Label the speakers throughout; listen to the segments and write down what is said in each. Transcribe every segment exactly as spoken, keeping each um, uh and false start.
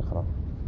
Speaker 1: اقرأ.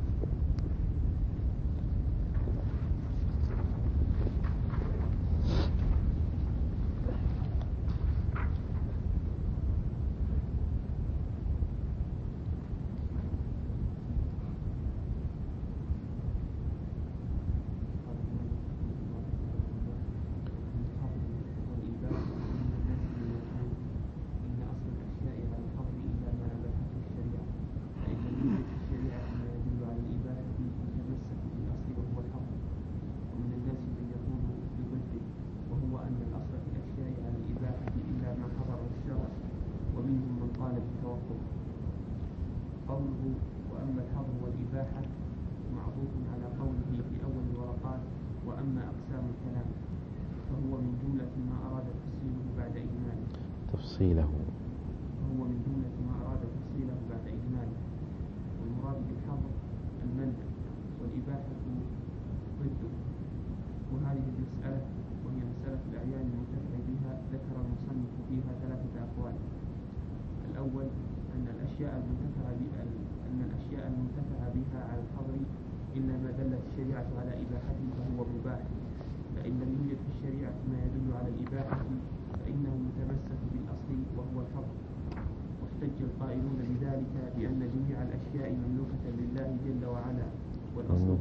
Speaker 1: تفصيله
Speaker 2: وهو من جملة ما أراد تفصيله بعد إجماله. والمراد بالحظر المنع والإباحة ضده. وهذه المسألة وهي مسألة الأعيان المنتفع بها ذكر المصنف فيها ثلاثة أقوال. الأول أن الأشياء المنتفع بها أن الأشياء المنتفع بها على الحظر إلا ما دلت الشريعة على إباحته فهو مباح، فإن لم يوجد في الشريعة ما يدل على الإباحة فإنه متمسك بالأصل وهو الحظر. واحتج القائلون بذلك بأن جميع الأشياء مملوكة لله جل وعلا والأصل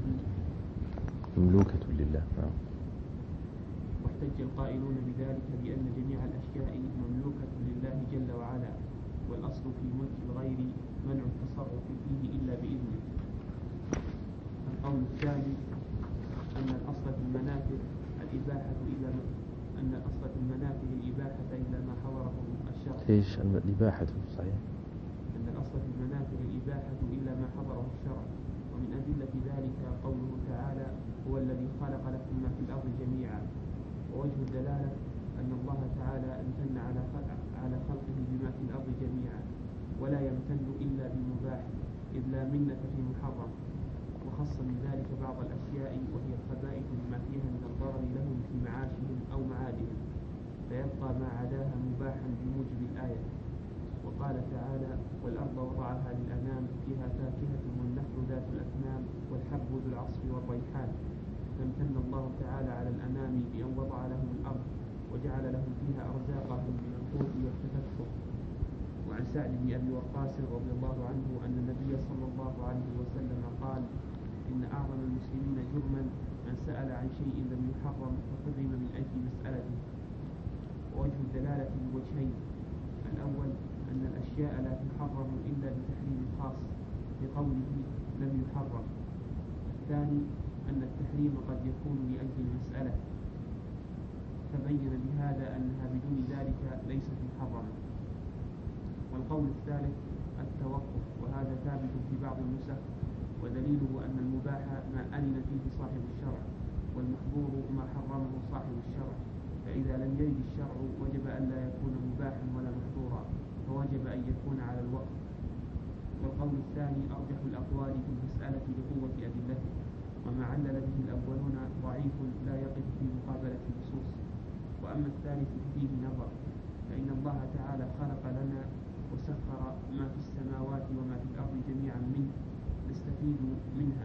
Speaker 1: مملوكة لله.
Speaker 2: واحتج القائلون بذلك بأن جميع الأشياء مملوكة لله جل وعلا والأصل في ملك الغير منع التصرف فيه إلا بإذنه. القول الثاني أن الأصل في المنافع الإباحة إلا أن الأصل في المنافع الإباحة إلا ما حضره الشرع.
Speaker 1: إيش الإباحة صحيح؟
Speaker 2: أن الأصل في المنافع الإباحة إلا ما حضره الشرع. ومن أدلة ذلك قوله تعالى هو الذي خلق لكم ما في الأرض جميعا. ووجه الدلالة أن الله تعالى امتن على على خلقه بما في الأرض جميعا ولا يمتن إلا بمباح إذ لا منة في محرم. وخص من ذلك بعض الأشياء وهي الخبائث بما فيها من الضرر لهم في معاشهم أو معادهم فيبقى ما عداها مباحا بموجب الآية. وقال تعالى والأرض وضعها للأنام فيها فاكهة والنخل ذات الأكمام والحب ذو العصف والريحان. فامتن الله تعالى على الأنام بأن وضع لهم الأرض وجعل لهم فيها أرزاقهم من القوت والتكثر. وعن سعد بن أبي وقاص رضي الله عنه أن النبي صلى الله عليه وسلم قال إن أعظم المسلمين جرما من سأل عن شيء لم يحرم فحرم من أجل مسألته. ووجه الدلالة بوجهين: الأول أن الأشياء لا تحرم إلا بتحريم خاص بقوله لم يحرم. الثاني أن التحريم قد يكون لأجل المسألة فبين بهذا أنها بدون ذلك ليست محرمة. والقول الثالث التوقف، وهذا ثابت في بعض النسخ، ودليله أن المباح ما أذن فيه صاحب الشرع والمحظور ما حرمه صاحب الشرع. فإذا لم يرد الشرع وجب أن لا يكون مباحا ولا محظورا فوجب أن يكون على الوقف. والقول الثاني أرجح الأقوال في المسألة لقوة أدلته، وما علل به الأولون ضعيف لا يقف في مقابلة النصوص. وأما الثالث فيه نظر، فإن الله تعالى خلق لنا وسخر ما في السماوات وما في الأرض جميعا منه نستفيد منها،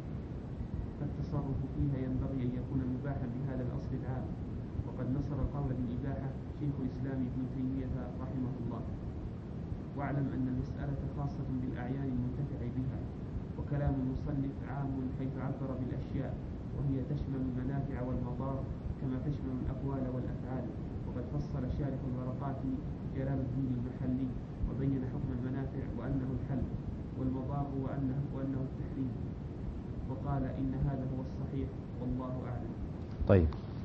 Speaker 2: فالتصرف فيها ينبغي أن يكون مباحا بهذا الأصل العام. وقد نصر القول بالإباحة شيخ الإسلام ابن تيمية رحمه الله. واعلم أن المسألة خاصة بالأعيان المنتفع بها، وكلام المصنف عام حيث عبر بالأشياء وهي تشمل المنافع والمضار كما تشمل الأقوال والأفعال. وقد فصل شارح الورقات جلال الدين المحلي وبين حكم المنافع وأنه الحل والمضار وأنه, وأنه التحريم، وقال إن هذا هو الصحيح والله أعلم.
Speaker 1: طيب،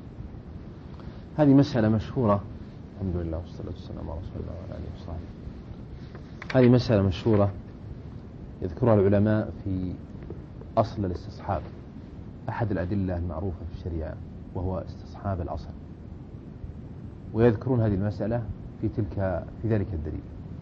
Speaker 1: هذه مسألة مشهورة، الحمد لله والصلاة والسلام على رسول الله وعلى آله وصحبه. هذه مسألة مشهورة يذكرها العلماء في أصل الاستصحاب، أحد الأدلة المعروفة في الشريعة وهو استصحاب الأصل، ويذكرون هذه المسألة في تلك في ذلك الدليل.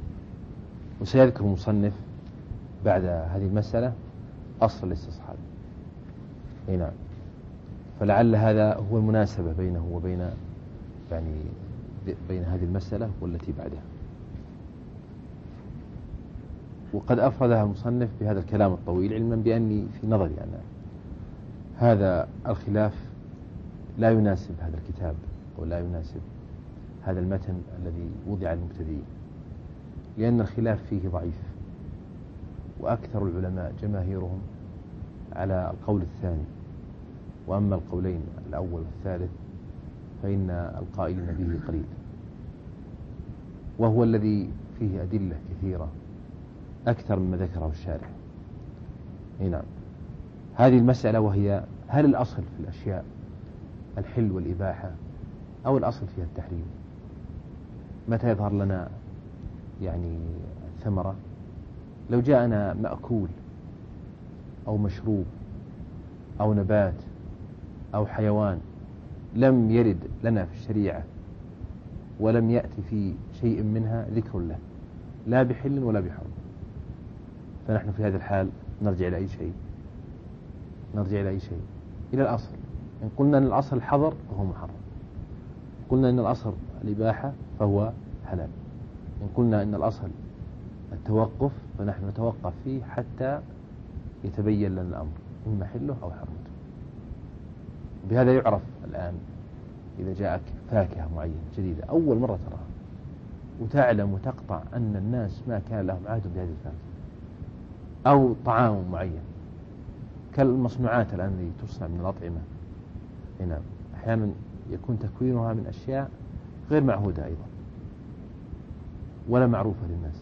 Speaker 1: وسيذكر المصنف بعد هذه المسألة أصل الاستصحاب. أي نعم، فلعل هذا هو المناسبة بينه وبين يعني بين هذه المسألة والتي بعدها. وقد أفردها المصنف بهذا الكلام الطويل، علما بأني في نظري أنا هذا الخلاف لا يناسب هذا الكتاب ولا يناسب هذا المتن الذي وضع للمبتدئين، لأن الخلاف فيه ضعيف، وأكثر العلماء جماهيرهم على القول الثاني، وأما القولين الأول والثالث فإن القائلين به قليل، وهو الذي فيه أدلة كثيرة أكثر مما ذكره الشارع. نعم، هذه المسألة وهي هل الأصل في الأشياء الحل والإباحة أو الأصل فيها التحريم؟ متى يظهر لنا يعني ثمرة؟ لو جاءنا مأكول أو مشروب أو نبات أو حيوان لم يرد لنا في الشريعة ولم يأتي في شيء منها ذكر له لا بحل ولا بحرم، فنحن في هذا الحال نرجع إلى أي شيء؟ نرجع إلى أي شيء؟ إلى الأصل. إن قلنا أن الأصل الحظر فهو محرم، قلنا أن الأصل الإباحة فهو حلال، إن قلنا أن الأصل التوقف فنحن نتوقف فيه حتى يتبين لنا الأمر إما حله أو حرمته. بهذا يعرف الآن إذا جاءك فاكهة معينة جديدة أول مرة تراها وتعلم وتقطع أن الناس ما كان لهم عهد بهذه الفاكهة، أو طعام معين كالمصنوعات الآن التي تصنع من الأطعمة، هنا أحيانا يكون تكوينها من أشياء غير معهودة أيضا ولا معروفة للناس،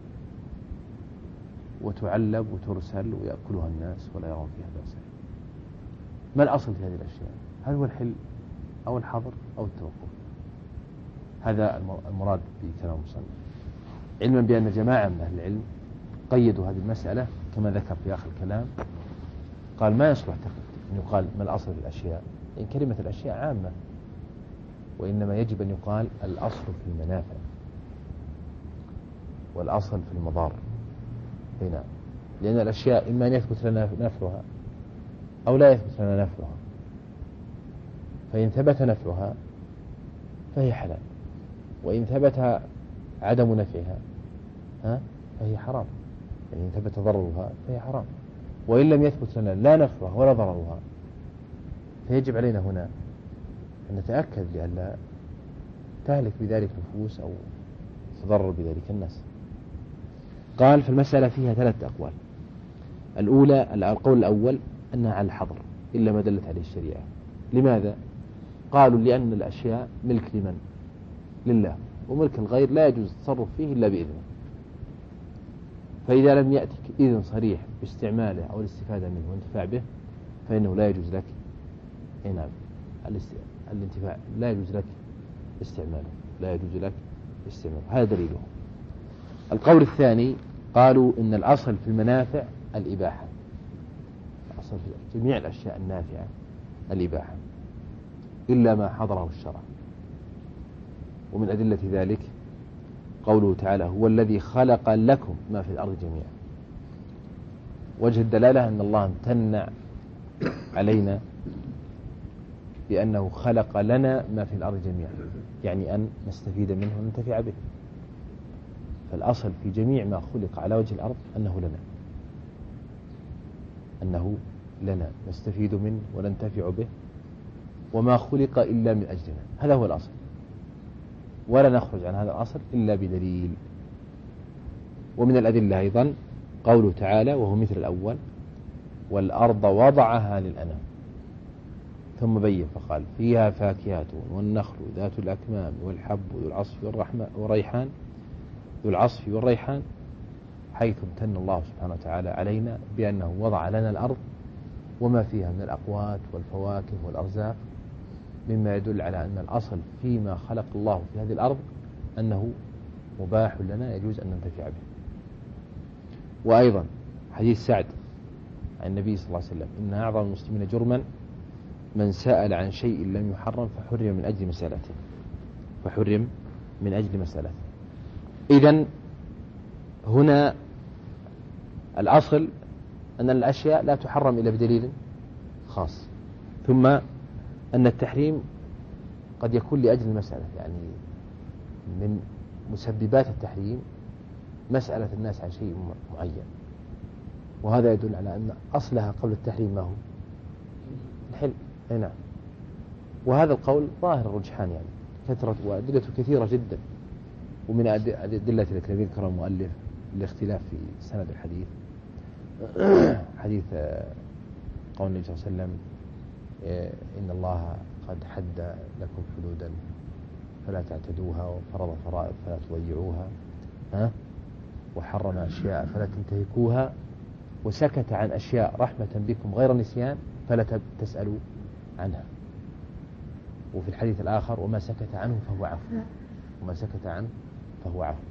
Speaker 1: وتعلب وترسل ويأكلها الناس ولا يرون فيها بأسا. ما الأصل في هذه الأشياء؟ هل هو الحل أو الحظر أو التوقف؟ هذا المراد بكلام المصنف، علما بأن جماعة من أهل العلم قيدوا هذه المسألة كما ذكر في آخر الكلام، قال ما يصلح أن يقال ما الأصل في الأشياء، إن كلمة الأشياء عامة، وإنما يجب أن يقال الأصل في المنافع والأصل في المضار هنا، لأن الأشياء إما أن يثبت لنا نفعها أو لا يثبت لنا نفعها، فإن ثبت نفعها فهي حلال، وإن ثبت عدم نفعها ها فهي حرام، يعني إن ثبت ضررها فهي حرام، وإن لم يثبت لنا لا نفعها ولا ضررها فيجب علينا هنا أن نتأكد لئلا تهلك بذلك نفوس أو تضرر بذلك الناس. قال في المسألة فيها ثلاث أقوال. الأولى القول الأول أنها على الحظر إلا ما دلت عليه الشريعة. لماذا؟ قالوا لأن الأشياء ملك لمن؟ لله، وملك الغير لا يجوز التصرف فيه إلا بإذنه، فإذا لم يأتك إذن صريح باستعماله أو الاستفادة منه والانتفاع به فإنه لا يجوز لك نعم الانتفاع، لا يجوز لك استعماله، لا يجوز لك استعماله. هذا دليله. القول الثاني قالوا إن الأصل في المنافع الإباحة، الأصل في جميع الأشياء النافعة الإباحة إلا ما حضره الشرع، ومن أدلة ذلك قوله تعالى هو الذي خلق لكم ما في الأرض جميعا. وجه الدلالة أن الله امتن علينا بأنه خلق لنا ما في الأرض جميعا، يعني أن نستفيد منه وننتفع به. فالأصل في جميع ما خلق على وجه الأرض أنه لنا، أنه لنا نستفيد منه وننتفع به، وما خلق إلا من أجلنا، هذا هو الأصل، ولا نخرج عن هذا الأصل إلا بدليل. ومن الأدلة أيضا قوله تعالى وهو مثل الأول والأرض وضعها للأنام، ثم بين فقال فيها فاكهة والنخل ذات الأكمام والحب ذو العصف والريحان ذو العصف والريحان، حيث امتن الله سبحانه وتعالى علينا بأنه وضع لنا الأرض وما فيها من الأقوات والفواكه والأرزاق، مما يدل على أن الأصل فيما خلق الله في هذه الأرض أنه مباح لنا يجوز أن ننتفع به. وأيضا حديث سعد عن النبي صلى الله عليه وسلم إن أعظم المسلمين جرما من سأل عن شيء لم يحرم فحرم من أجل مسألته، فحرم من أجل مسألته. إذن هنا الأصل أن الأشياء لا تحرم إلا بدليل خاص، ثم أن التحريم قد يكون لأجل المسألة، يعني من مسببات التحريم مسألة الناس عن شيء معين، وهذا يدل على أن أصلها قبل التحريم ما هو الحل. نعم. وهذا القول ظاهر الرجحان، يعني كثرة وأدلته كثيرة جدا. ومن أدلة التي ذكرها المؤلف الاختلاف في سند الحديث، حديث قول النبي صلى الله عليه وسلم إن الله قد حد لكم حدودا فلا تعتدوها، وفرض فرائض فلا تضيعوها، ها؟ وحرم أشياء فلا تنتهكوها، وسكت عن أشياء رحمة بكم غير نسيان فلا تسألوا عنها. وفي الحديث الآخر وما سكت عنه فهو عفو، وما سكت عنه فهو عفو.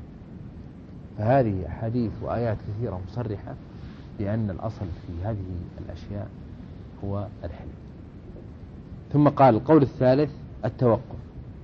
Speaker 1: فهذه حديث وآيات كثيرة مصرحة بأن الأصل في هذه الأشياء هو الحل. ثم قال القول الثالث التوقف.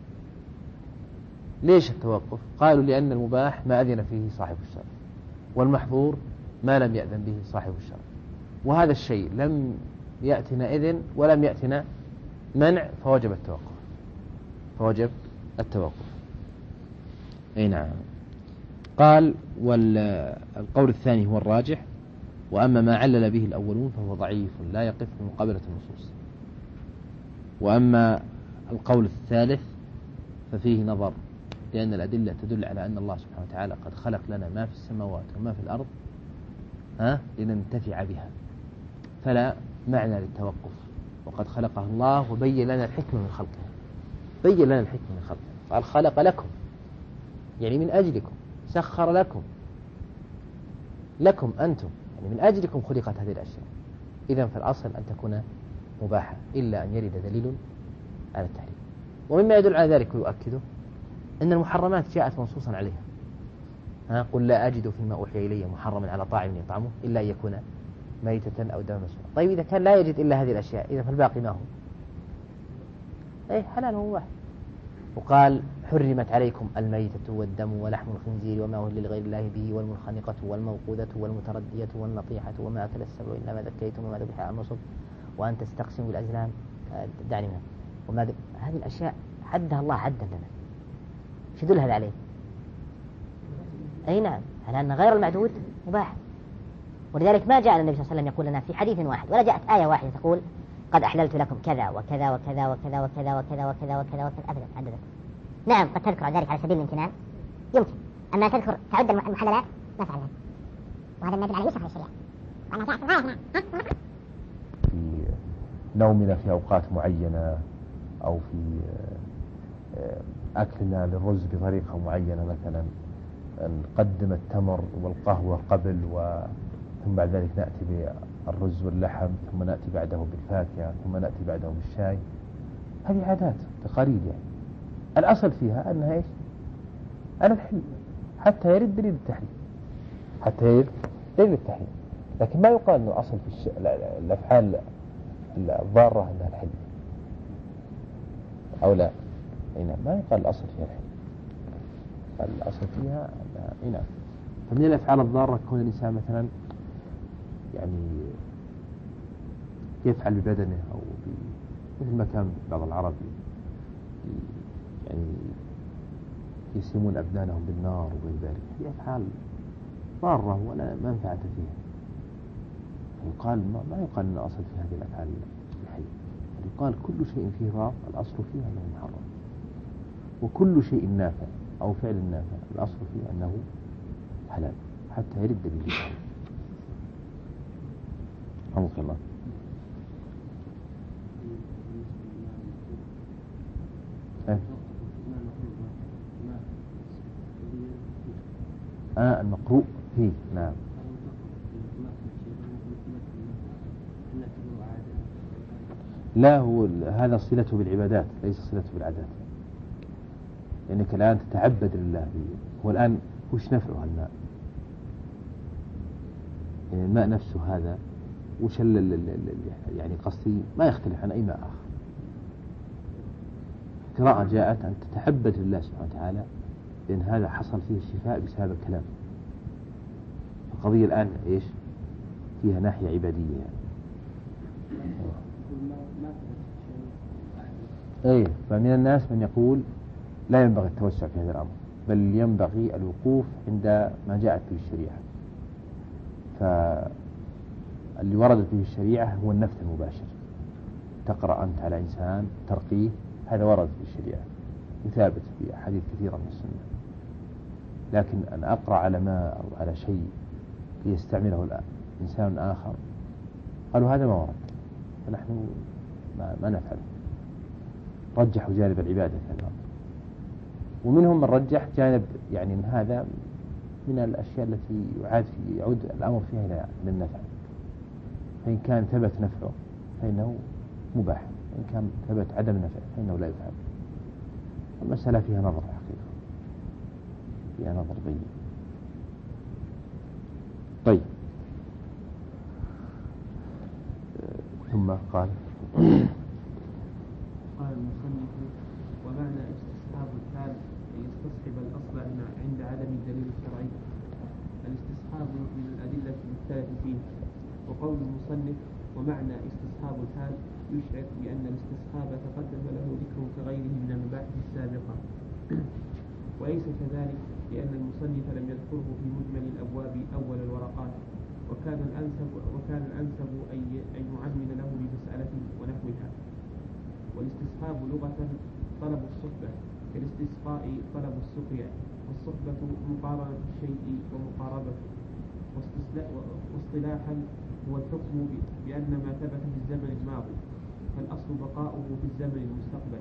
Speaker 1: ليش التوقف؟ قالوا لأن المباح ما أذن فيه صاحب الشرع، والمحظور ما لم يأذن به صاحب الشرع، وهذا الشيء لم يأتنا إذن ولم يأتنا منع، فوجب التوقف، فوجب التوقف. أي نعم. قال والقول الثاني هو الراجح، وأما ما علل به الأولون فهو ضعيف لا يقف في مقابلة النصوص. وأما القول الثالث ففيه نظر، لأن الأدلة تدل على أن الله سبحانه وتعالى قد خلق لنا ما في السماوات وما في الأرض ها لننتفع بها، فلا معنى للتوقف، وقد خلقها الله وبين لنا الحكمة من خلقها، بين لنا الحكمة من خلقها، قال خلق لكم يعني من أجلكم، سخر لكم، لكم أنتم يعني من أجلكم خلقت هذه الأشياء. إذن فالأصل أن تكون مباحة إلا أن يرد دليل على التحريم. ومما يدل على ذلك ويؤكده أن المحرمات جاءت منصوصا عليها، ها قل لا أجد فيما أوحي إلي محرما على طاعم يطعمه إلا أن يكون ميتة أو دم مسفوحا. طيب إذا كان لا يجد إلا هذه الأشياء إذا فالباقي ما هو؟ أي حلال ومباح. وقال حرمت عليكم الميتة والدم ولحم الخنزير وما أهل لغير الله به والمنخنقة والموقوذة والمتردية والنطيحة وما أكل السبع إلا ما ذكيتم وما ذبح على النصب وأن تستقسموا بالأزلام. دعني منها وما ذب... هذه الأشياء حدها الله عدا لنا. شو يدل هذا عليه؟ أي نعم، على أن غير المعدود مباح. ولذلك ما جاء النبي صلى الله عليه وسلم يقول لنا في حديث واحد، ولا جاءت آية واحدة تقول قد أحللت لكم كذا وكذا وكذا وكذا وكذا وكذا وكذا وكذا وكذا أبدا عددت. نعم قد تذكر ذلك على سبيل الامتنان يمكن، أما تذكر تعد المحللات ما فعلها، وهذا النبي عليه يشرح الشريعة وأنا جاءت الغاية في نومنا في أوقات معينة، أو في أكلنا للرز بطريقة معينة، مثلا نقدم التمر والقهوة قبل و ثم بعد ذلك نأتي بالرز واللحم، ثم نأتي بعده بالفاكهة، ثم نأتي بعده بالشاي. هذه عادات تقاليد، يعني الأصل فيها أنها إيش؟ أنا الحل حتى يرد دليل التحريم، حتى يرد دليل التحريم. لكن ما يقال أنه أصل في الش... الأفعال الضارة أنها الحل أو لا. هنا ما يقال الأصل فيها الحل، الأصل فيها هنا. فمن الأفعال الضارة كون الإنسان مثلا يعني يفعل ببدنه أو ب... مثل ما كان بعض العرب يعني يسمون أبدانهم بالنار وغير ذلك، هي أفعال ضارة ولا منفعة فيها. يقال ما يقال أن الأصل في هذه الأفعال الحل، يقال كل شيء فيه ضار الأصل فيه أنه محرم، وكل شيء نافع أو فعل نافع الأصل فيه أنه حلال حتى يرد دليل. رحمك الله. آه المقروء فيه نعم. لا هو هذا صلته بالعبادات ليس صلته بالعادات، لأنك الآن تتعبد لله به. هو الآن وش نفعه الماء؟ يعني الماء نفسه هذا وش يعني قصدي ما يختلف عن أي ماء آخر. قراءة جاءت أن تتعبد لله سبحانه وتعالى، لأن هذا حصل فيه الشفاء بسبب الكلام. القضية الآن إيش فيها ناحية عبادية يعني. إيه فمن الناس من يقول لا ينبغي التوسع في هذا الأمر، بل ينبغي الوقوف عند ما جاءت به الشريعة. فاللي وردت به الشريعة هو النفث المباشر، تقرأ أنت على إنسان ترقيه، هذا ورد في الشريعة وثابت في أحاديث كثيرة من السنة. لكن أن أقرأ على ماء أو على شيء ليستعمله إنسان آخر، قالوا هذا ما ورد، فنحن ما, ما نفعله. رجحوا جانب العبادة كذلك، ومنهم من رجح جانب يعني أن هذا من الأشياء التي يعاد في يعود الأمر فيها إلى النفع، فإن كان ثبت نفعه فإنه مباح، وإن كان ثبت عدم نفعه فإنه لا يفعل. المسألة فيها نظر حقيقة، فيها نظر طيب. طيب ثم قال
Speaker 2: قال المصنف: ومعنى استصحاب الحال أن يستصحب الأصل عند عدم الدليل الشرعي. الاستصحاب من الأدلة المختلف فيه. وقول المصنف ومعنى استصحاب الحال يشعر بأن الاستصحاب تقدم له ذكر كغيره من المباحث السابقة، وليس كذلك، لأن المصنف لم يذكره في مجمل الأبواب أول الورقات، وكان الأنسب وكان الأنسب أن يعمل له بمسألة ونحوها. والاستصحاب لغة طلب الصحبة، كالاستسقاء طلب السقيا، والصحبة مقارنة الشيء ومقاربته. واصطلاحا هو الحكم بأن ما ثبت في الزمن الماضي فالأصل بقاؤه في الزمن المستقبل.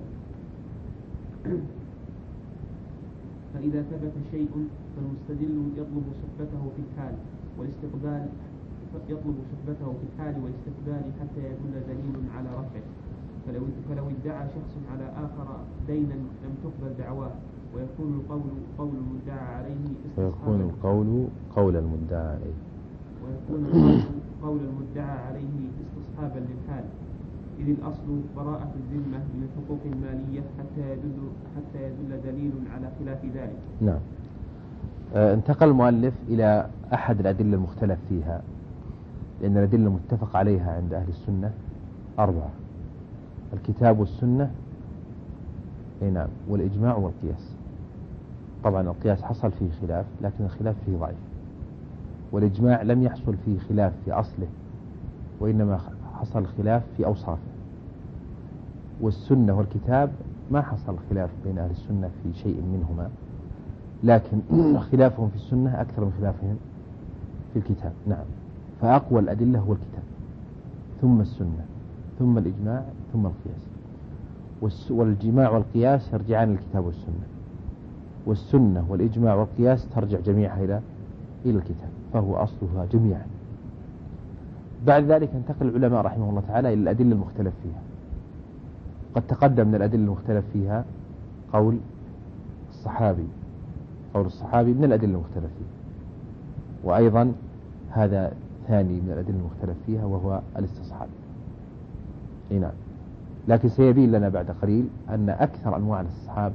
Speaker 2: فإذا ثبت شيء فالمستدل يطلب صحبته في الحال والاستقبال يطلب صحبته في الحال والاستقبال حتى يدل دليل على رفعه. فلو, فلو ادعى شخص على آخر دينا لم تقبل دعواه، ويكون القول قول المدعى عليه
Speaker 1: ويكون القول قول المدعى عليه
Speaker 2: ويكون القول قول المدعى عليه استصحابا للحال، إذ الأصل براءة الذمة من الحقوق المالية حتى يدل حتى يدل دليل على خلاف ذلك.
Speaker 1: نعم. آه انتقل المؤلف إلى أحد الأدلة المختلف فيها، لأن الأدلة المتفق عليها عند أهل السنة أربعة: الكتاب والسنة، أي نعم، والإجماع والقياس. طبعا القياس حصل فيه خلاف، لكن الخلاف فيه ضعيف. والإجماع لم يحصل فيه خلاف في أصله، وإنما حصل خلاف في أوصافه. والسنة والكتاب ما حصل خلاف بين أهل السنة في شيء منهما، لكن خلافهم في السنة أكثر من خلافهم في الكتاب. نعم. فأقوى الأدلة هو الكتاب، ثم السنة، ثم الإجماع، ثم القياس. والإجماع والقياس يرجعان للكتاب والسنة، والسنة والإجماع والقياس ترجع جميعها إلى إلى الكتاب، فهو أصلها جميعا. بعد ذلك انتقل العلماء رحمه الله تعالى إلى الأدلة المختلف فيها. قد تقدم من الأدلة المختلف فيها قول الصحابي، قول الصحابي من الأدلة المختلف فيها، وأيضا هذا ثاني من الأدلة المختلف فيها وهو الاستصحاب. نعم. لكن سيبين لنا بعد قليل أن أكثر أنواع الاستصحاب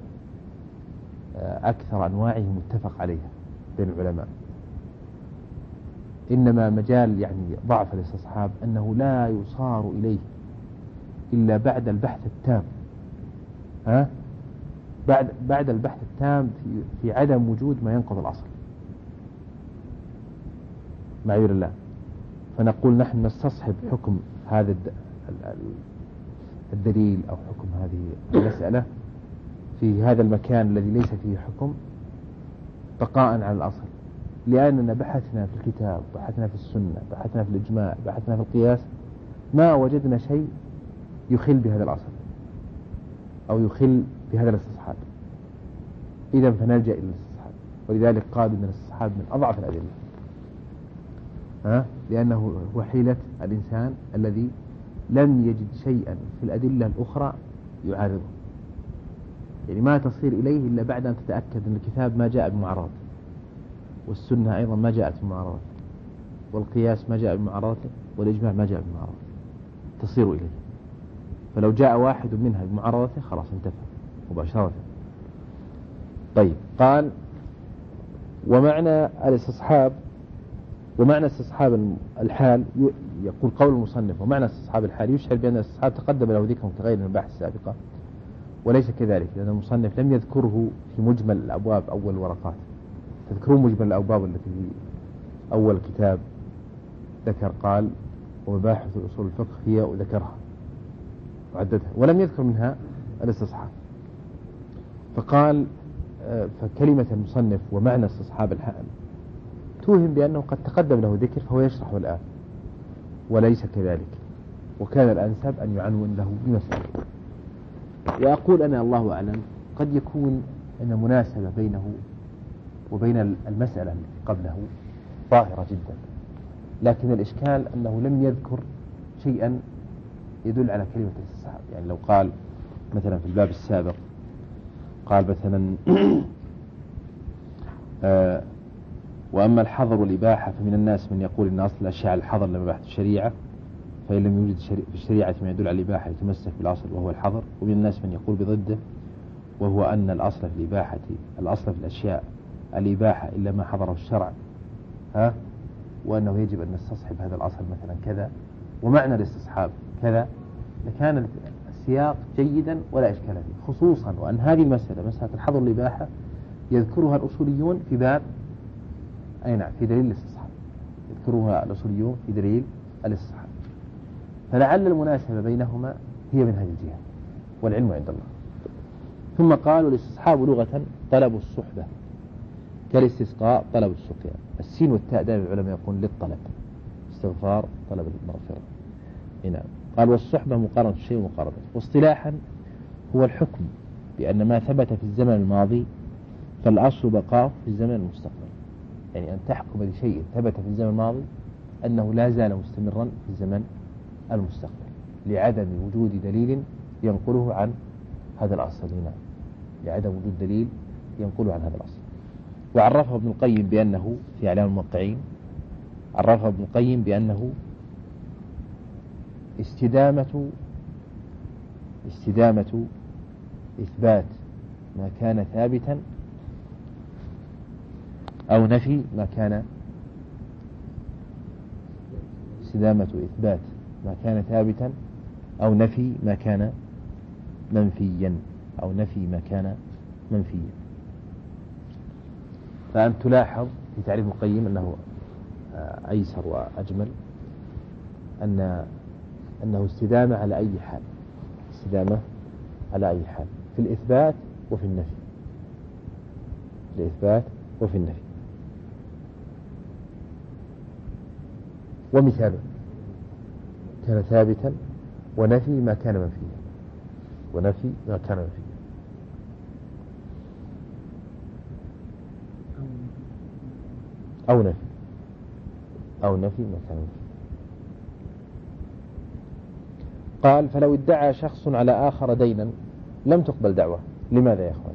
Speaker 1: أكثر أنواعه متفق عليها بين العلماء، إنما مجال يعني ضعف الاستصحاب أنه لا يصار إليه إلا بعد البحث التام، ها؟ بعد بعد البحث التام في في عدم وجود ما ينقض الأصل. معاذ الله. فنقول نحن نستصحب حكم هذا الدليل أو حكم هذه المسألة في هذا المكان الذي ليس فيه حكم بقاء على الأصل، لأننا بحثنا في الكتاب، بحثنا في السنة، بحثنا في الإجماع، بحثنا في القياس، ما وجدنا شيء يخل بهذا الأصل أو يخل بهذا الاستصحاب. إذا فنلجأ إلى الاستصحاب، ولذلك قالوا أن الاستصحاب من أضعف الأدلة، ها؟ لأنه هو حيلة الإنسان الذي لم يجد شيئا في الأدلة الأخرى يعارضه، يعني ما تصير إليه إلا بعد أن تتأكد أن الكتاب ما جاء بمعارضة، والسنة أيضا ما جاءت بمعارضة، والقياس ما جاء بمعارضة، والإجماع ما جاء بمعارضة، تصير إليه. فلو جاء واحد منها بمعارضته خلاص انتفى مباشرة. طيب، قال ومعنى الاستصحاب ومعنى استصحاب الحال، يقول قول المصنف ومعنى استصحاب الحال يشعر بأن الاستصحاب تقدم له ذكر متغير من البحث السابقة، وليس كذلك، لأن المصنف لم يذكره في مجمل الأبواب أول ورقات. تذكرون مجمل الأبواب التي في أول كتاب ذكر قال ومباحث أصول الفقه هي وذكرها وعددها، ولم يذكر منها الاستصحاب. فقال فكلمة المصنف ومعنى استصحاب الحال توهم بأنه قد تقدم له ذكر فهو يشرحه الآن، وليس كذلك، وكان الأنسب أن يعنون له بمسألة. وأقول أنا الله أعلم قد يكون أن مناسبة بينه وبين المسألة التي قبله ظاهرة جدا، لكن الإشكال أنه لم يذكر شيئا يدل على كلمة الاستصحاب. يعني لو قال مثلا في الباب السابق قال مثلا آه وأما الحظر والإباحة فمن الناس من يقول إن أصل الأشياء الحظر لما بحث الشريعة، فإن لم يوجد في الشريعة ما يدل على الإباحة يتمسك بالأصل وهو الحظر. ومن الناس من يقول بضده، وهو أن الأصل في الإباحة الأصل في الأشياء الإباحة إلا ما حضره الشرع، ها وأنه يجب أن نستصحب هذا الأصل مثلا كذا، ومعنى الاستصحاب كذا، لكان السياق جيدا ولا إشكال فيه، خصوصا وأن هذه المسألة مسألة الحظر والإباحة يذكرها الأصوليون في باب أي نعم في دليل الاستصحاب، يذكرها الأصوليون في دليل الاستصحاب، فلعل المناسبة بينهما هي من هذه الجهة، والعلم عند الله. ثم قالوا الاستصحاب لغة طلب الصحبة، كالاستسقاء طلب السقيا. السين والتاء دائما العلماء يقول للطلب، استغفار طلب المغفرة. نعم. قال والصحبة مقارنة الشيء ومقارنته. واصطلاحا هو الحكم بأن ما ثبت في الزمن الماضي فالأصل بقاء في الزمن المستقبل، يعني أن تحكم بشيء ثبت في الزمن الماضي أنه لا زال مستمرا في الزمن المستقبل لعدم وجود دليل ينقله عن هذا الأصل. هنا لعدم وجود دليل ينقله عن هذا الأصل. وعرفه ابن القيم بأنه في إعلام الموقعين، عرفه ابن القيم بأنه استدامة استدامة إثبات ما كان ثابتا أو نفي ما كان استدامة إثبات ما كان ثابتا أو نفي ما كان منفيا أو نفي ما كان منفيا. فأن تلاحظ في تعريف القيم أنه أيسر وأجمل، أن أنه استدامة على أي حال، استدامة على أي حال في الإثبات وفي النفي، في الإثبات وفي النفي. ومثاله كان ثابتا ونفي ما كان منفيا، ونفي ما كان منفيا. أو نفي أو نفي ما كان منفيا. قال فلو ادعى شخص على آخر دينا لم تقبل دعوة. لماذا يا أخواني؟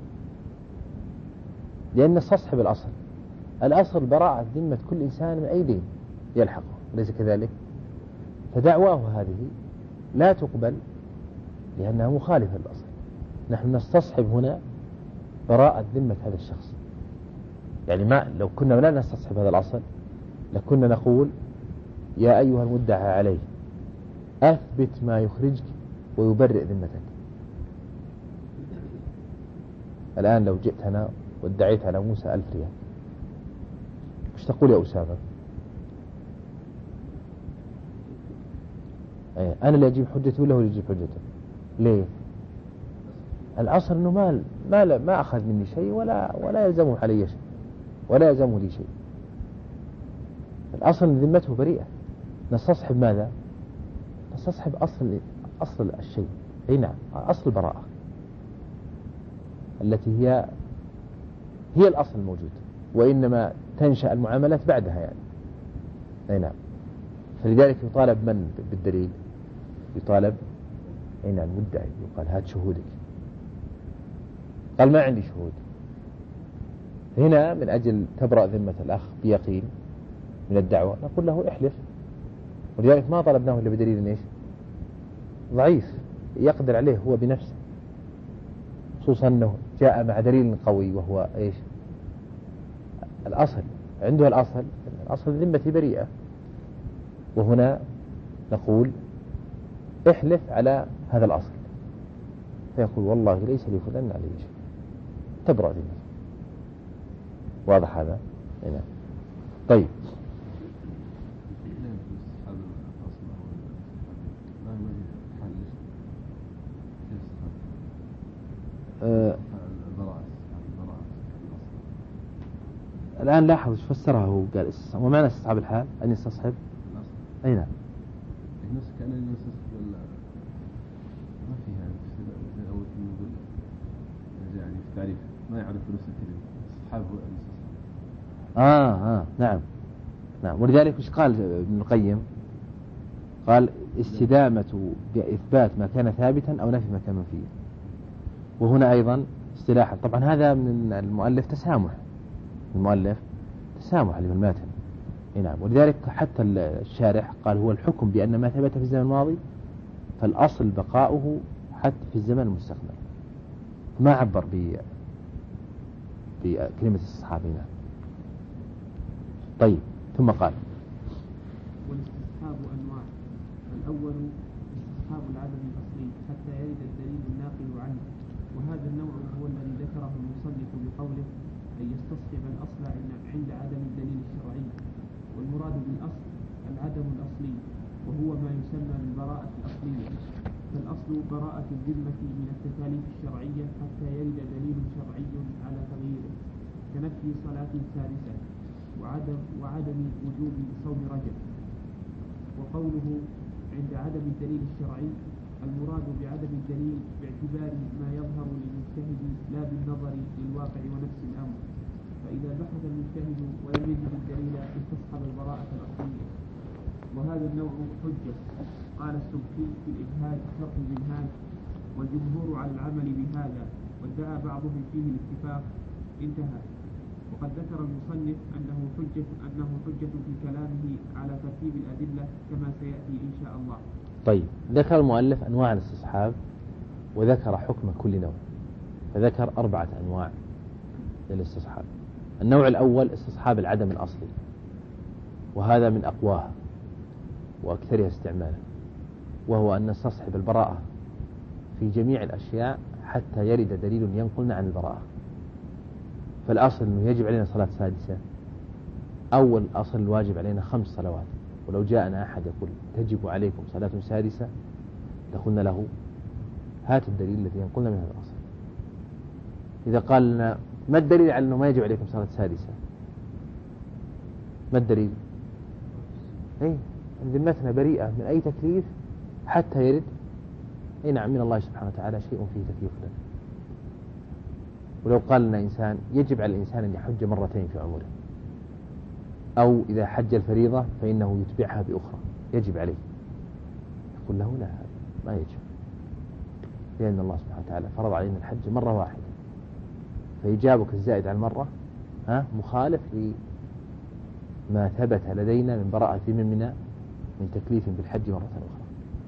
Speaker 1: لأن استصحب الأصل، الأصل براءة ذمة كل إنسان من أي دين يلحقه، ليس كذلك؟ فدعواه هذه لا تقبل لأنها مخالفة للأصل. نحن نستصحب هنا براءة ذمة هذا الشخص، يعني ما لو كنا لا نستصحب هذا الأصل لكنا نقول يا أيها المدعى عليه أثبت ما يخرجك ويبرئ ذمتك. الآن لو جئت أنا وادعيت على موسى ألف ريال، وش تقول يا أسامة؟ أيه. أنا اللي أجيب حجته ولا هو اللي يجيب حجته؟ ليه؟ الأصل أنه ما ما ما أخذ مني شيء ولا ولا يلزمه علي شيء ولا يلزمه لي شيء. الأصل أن ذمته بريئة. نستصحب ماذا؟ نستصحب أصل أصل الشيء. أي نعم، أصل البراءة التي هي هي الأصل الموجود، وإنما تنشأ المعاملات بعدها يعني. أي نعم. فلذلك يطالب من بالدليل؟ يطالب أي نعم المدعي، يقال هات شهودك. قال ما عندي شهود. هنا من أجل تبرأ ذمة الأخ بيقين من الدعوة نقول له احلف، ولذلك ما طلبناه إلا بدليل إيش؟ ضعيف يقدر عليه هو بنفسه، خصوصا أنه جاء مع دليل قوي وهو إيش؟ الأصل. عنده الأصل، الأصل ذمتي بريئة، وهنا نقول احلف على هذا الأصل، فيقول والله ليس لي فلان عليه شيء، تبرأ ذمته. واضح هذا؟ هنا. طيب. أه الآن لاحظ ايش فسرها هو، قال استصحاب، ومعنى استصحاب الحال أن يستصحب. أي نعم.
Speaker 3: نفس كأن يستصحب ما فيها أول كلمة نقول يعني في تعريف ما يعرف نفس الكلمة استصحاب هو أن يستصحب.
Speaker 1: آه آه نعم نعم. ولذلك ايش قال ابن القيم؟ قال استدامة بإثبات ما كان ثابتا أو نفي ما كان منفيا. وهنا أيضا اصطلاحا، طبعا هذا من المؤلف تسامح، المؤلف تسامح اللي في الماتن. نعم. ولذلك حتى الشارح قال هو الحكم بأن ما ثبت في الزمن الماضي فالأصل بقاؤه حتى في الزمن المستقبل، ما عبر ب بكلمة الصحابة هنا. طيب ثم قال
Speaker 2: والاستصحاب أنواع. الأول استصحاب العدم الأصلي حتى يرد الدليل الناقل عنه، وهذا النوع هو الذي ذكره المصنف بقوله أن يستصحب الأصل عند عدم الدليل الشرعي. والمراد بالأصل العدم الأصلي، وهو ما يسمى بالبراءة الأصلية. فالأصل براءة الذمة من التكاليف الشرعية حتى يرد دليل شرعي على تغييره، كنفي صلاة سادسة وعدم, وعدم وجوب صوم رجب. وقوله عند عدم الدليل الشرعي المراد بعدم الدليل باعتبار ما يظهر للمجتهد لا بالنظر للواقع ونفس الأمر، فإذا بحث المجتهد ولم يجد الدليل استصحب البراءة الأصلية. وهذا النوع حجة. قال السبكي في الإجهاد شرط المنهاج والجمهور على العمل بهذا، وادعى بعضهم فيه الاتفاق. انتهى. وقد ذكر المصنف أنه حجة أنه حجة في كلامه على ترتيب الأدلة كما سيأتي إن شاء الله.
Speaker 1: طيب ذكر المؤلف أنواع الاستصحاب وذكر حكم كل نوع، فذكر أربعة أنواع للاستصحاب. النوع الأول استصحاب العدم الأصلي، وهذا من أقواها وأكثرها استعمالا، وهو أن نستصحب البراءة في جميع الأشياء حتى يرد دليل ينقلنا عن البراءة. فالأصل أنه يجب علينا صلاة سادسة، أول أصل الواجب علينا خمس صلوات، ولو جاءنا أحد يقول تجب عليكم صلاة سادسة لقلنا له هات الدليل الذي ينقلنا من هذا الأصل. إذا قال لنا ما الدليل على أنه ما يجب عليكم صلاة سادسة؟ ما الدليل؟ أي ذمتنا بريئة من أي تكليف حتى يرد أي نعم من الله سبحانه وتعالى شيء فيه تكليف لنا. ولو قال لنا إنسان يجب على الإنسان أن يحج مرتين في عمره، أو إذا حج الفريضة فإنه يتبعها بأخرى يجب عليه، يقول له لا، ما يجب، لأن الله سبحانه وتعالى فرض علينا الحج مرة واحدة، فإجابك الزائد عن مرة ها مخالف لما ثبت لدينا من براءة ذممنا من تكليف بالحج مرة أخرى.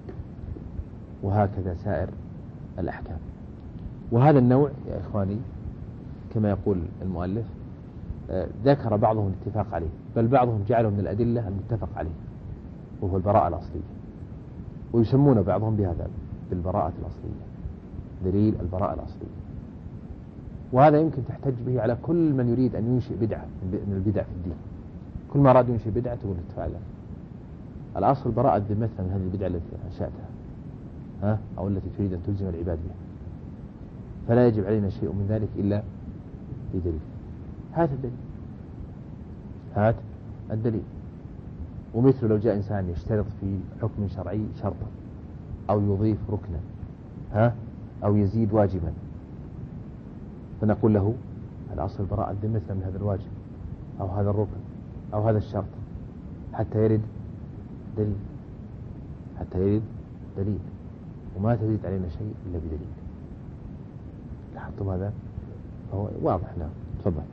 Speaker 1: وهكذا سائر الأحكام. وهذا النوع يا إخواني كما يقول المؤلف ذكر بعضهم الاتفاق عليه، بل بعضهم جعله من الأدلة المتفق عليه، وهو البراءة الأصلية، ويسمون بعضهم بهذا بالبراءة الأصلية، دليل البراءة الأصلية. وهذا يمكن تحتج به على كل من يريد أن ينشئ بدعة من البدع في الدين. كل ما أراد ينشئ بدعة تقول اتفعلها. الأصل براءة ذمتنا من هذه البدعة التي أنشأتها ها أو التي تريد أن تلزم العباد بها، فلا يجب علينا شيء من ذلك إلا بدليل. هات الدليل، هات الدليل. ومثل لو جاء إنسان يشترط في حكم شرعي شرطا أو يضيف ركنا ها أو يزيد واجبا، فنقول له الأصل براءة ذمتنا من هذا الواجب أو هذا الركن أو هذا الشرط حتى يرد دليل، حتى يرد دليل، وما تزيد علينا شيء إلا بدليل. لاحظتم هذا؟ فهو واضح. نعم تفضل.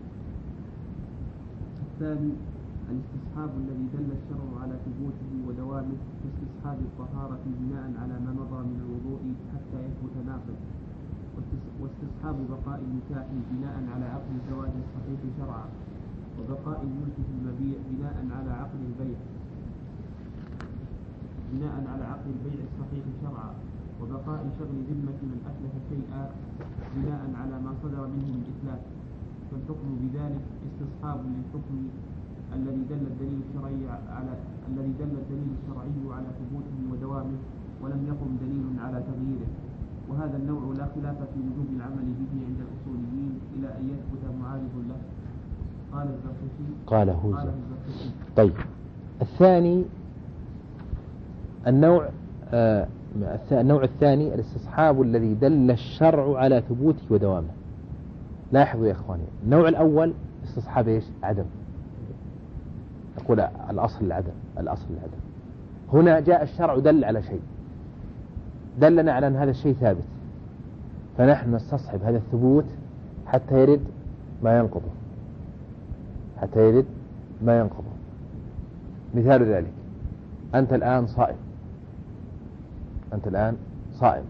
Speaker 2: الثاني الاستصحاب الذي دل الشرع على ثبوته ودوامه كاستصحاب الطهارة بناء على ما مضى من الوضوء حتى يثبت ناقض، واستصحاب بقاء النكاح بناء على عقد الزواج الصحيح شرعا، وبقاء الملك في المبيع بناء على عقد البيع بناء على عقد البيع الصحيح شرعا، وبقاء شغل ذمة من أتلف شيئا بناء على ما صدر منه من إتلاف، فالحكم بذلك استصحاب للحكم الذي دل الدليل الشرعي على الذي دل الدليل الشرعي على ثبوته ودوامه ولم يقم دليل على تغييره. وهذا النوع لا خلاف في وجوب العمل به عند الأصوليين إلى أن يثبت معارض له. قال الزركشي
Speaker 1: قاله
Speaker 2: قال الزركشي.
Speaker 1: طيب، الثاني النوع آه النوع الثاني الاستصحاب الذي دل الشرع على ثبوته ودوامه. لاحظوا يا إخواني، النوع الأول استصحاب إيش؟ عدم. أقول الأصل العدم، الأصل العدم. هنا جاء الشرع دل على شيء، دلنا على أن هذا الشيء ثابت، فنحن نستصحب هذا الثبوت حتى يرد ما ينقضه، حتى يرد ما ينقضه. مثال ذلك، أنت الآن صائم، أنت الآن صائم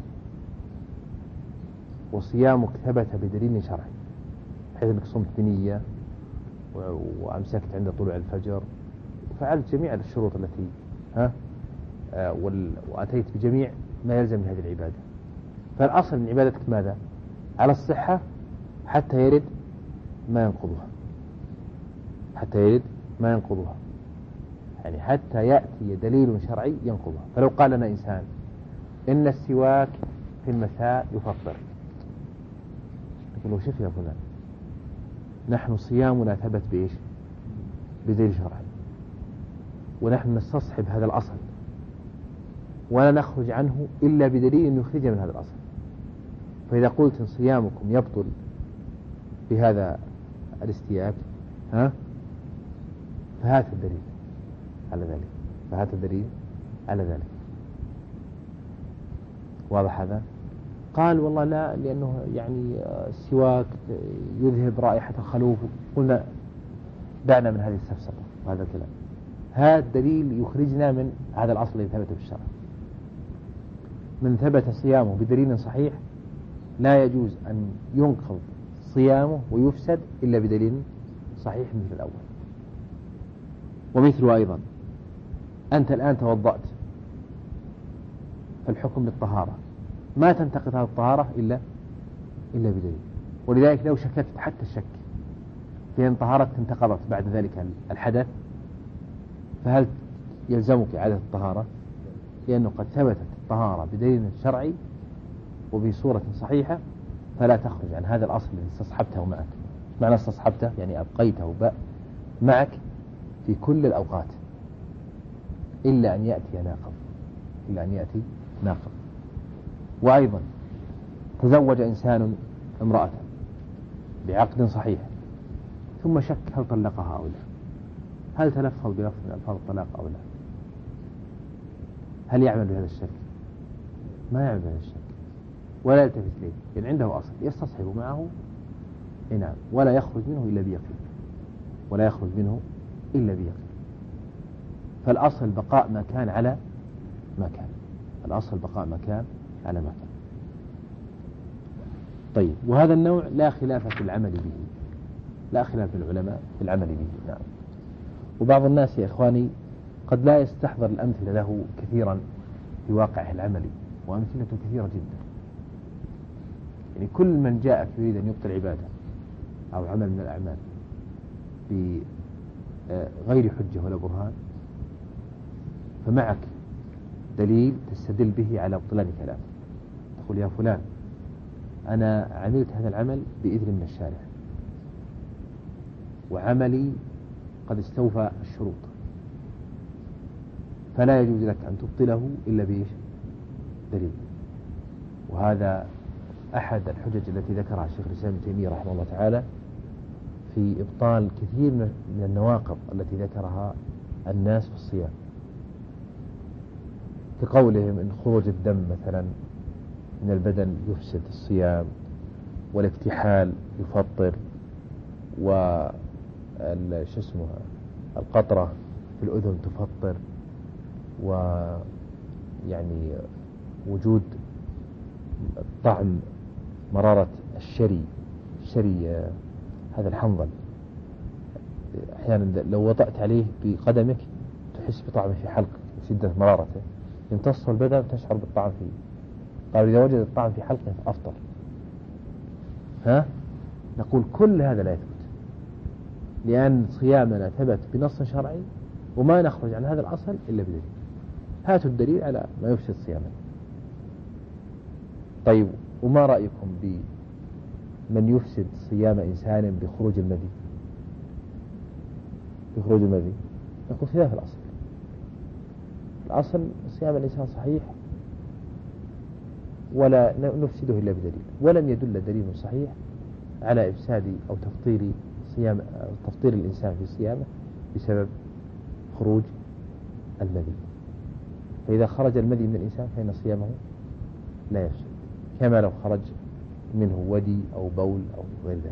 Speaker 1: وصيامك ثبت بدليل شرعي، حيث أنك صمت بنية وأمسكت عند طلوع الفجر وفعلت جميع الشروط التي ها آه وأتيت بجميع ما يلزم من هذه العبادة. فالأصل من عبادتك ماذا؟ على الصحة حتى يرد ما ينقضها، حتى يرد ما ينقضها، يعني حتى يأتي دليل شرعي ينقضها. فلو قال لنا إنسان إن السواك في المساء يفطر، لكن لو شوف يا فلان، نحن صيامنا ثبت بإيش؟ بدليل شرعي، ونحن نستصحب هذا الأصل ولا نخرج عنه إلا بدليل يخرج من هذا الأصل. فإذا قلت إن صيامكم يبطل بهذا الاستياك، ها فهات الدليل على ذلك، فهات الدليل على ذلك. واضح هذا؟ قال والله لا، لأنه يعني السواك يذهب رائحة الخلوف. قلنا دعنا من هذه السفسطة وهذا الكلام. هذا الدليل يخرجنا من هذا الأصل الذي ثبت في الشرع. من ثبت صيامه بدليل صحيح لا يجوز أن ينقض صيامه ويفسد إلا بدليل صحيح مثل الأول. ومثله أيضا، أنت الآن توضأت، فالحكم للطهارة، ما تنتقض هذه الطهارة إلا إلا بدليل. ولذلك لو شككت حتى الشك في أن طهارتك انتقضت بعد ذلك الحدث، فهل يلزمك إعادة الطهارة؟ لأنه قد ثبتت الطهارة بدليل شرعي وبصورة صحيحة، فلا تخرج عن هذا الأصل الذي استصحبته معك. معنى استصحبته يعني أبقيته معك في كل الأوقات إلا أن يأتي ناقض، إلا أن يأتي ناقض. وأيضا تزوج إنسان امرأة بعقد صحيح ثم شك هل طلقها أو لا، هل تلفظ بلفظ من ألفاظ الطلاق أو لا، هل يعمل بهذا الشك؟ ما يعمل بهذا الشك ولا يلتفت إليه، لأن عنده أصل يستصحب معه نعم، ولا يخرج منه إلا بيقين، ولا يخرج منه إلا بيقين. فالأصل بقاء ما كان على ما كان، الأصل بقاء ما كان على ما كان. طيب، وهذا النوع لا خلاف في العمل به، لا خلاف العلماء في العمل به. نعم. وبعض الناس يا إخواني قد لا يستحضر الأمثلة له كثيرا في واقعه العملي، وأمثلته كثيرة جدا. يعني كل من جاءك يريد أن يبطل عبادة أو عمل من الأعمال بغير حجة ولا برهان، فمعك دليل تستدل به على بطلان كلامه. تقول يا فلان أنا عملت هذا العمل بإذن من الشارع، وعملي قد استوفى الشروط، فلا يجوز لك أن تبطله إلا بإيش؟ دليل. وهذا أحد الحجج التي ذكرها الشيخ الإسلام ابن تيمية رحمه الله تعالى في إبطال كثير من النواقض التي ذكرها الناس في الصيام، كقولهم إن خروج الدم مثلا من البدن يفسد الصيام، والاكتحال يفطر، و شو اسمه القطرة في الأذن تفطر، ويعني وجود طعم مرارة الشري الشري هذا الحنظل أحيانا لو وطأت عليه بقدمك تحس بطعمه في حلقك، شدة مرارته، يمتص البدن تشعر بالطعم في قالوا إذا وجد الطعن في حلقه فأفطر. ها؟ نقول كل هذا لا يثبت، لأن صيامنا ثبت بنص شرعي وما نخرج عن هذا الأصل إلا بدليل. هاتوا الدليل على ما يفسد صيامنا. طيب وما رأيكم بمن يفسد صيام إنسان بخروج المذي؟ بخروج المذي نقول خلاف الأصل. الأصل صيام الإنسان صحيح ولا نفسده إلا بدليل، ولم يدل دليل صحيح على إفساد أو تفطير صيام تفطير الإنسان في صيامه بسبب خروج المذي. فإذا خرج المذي من الإنسان فإن صيامه لا يفسد، كما لو خرج منه ودي أو بول أو غير ذلك.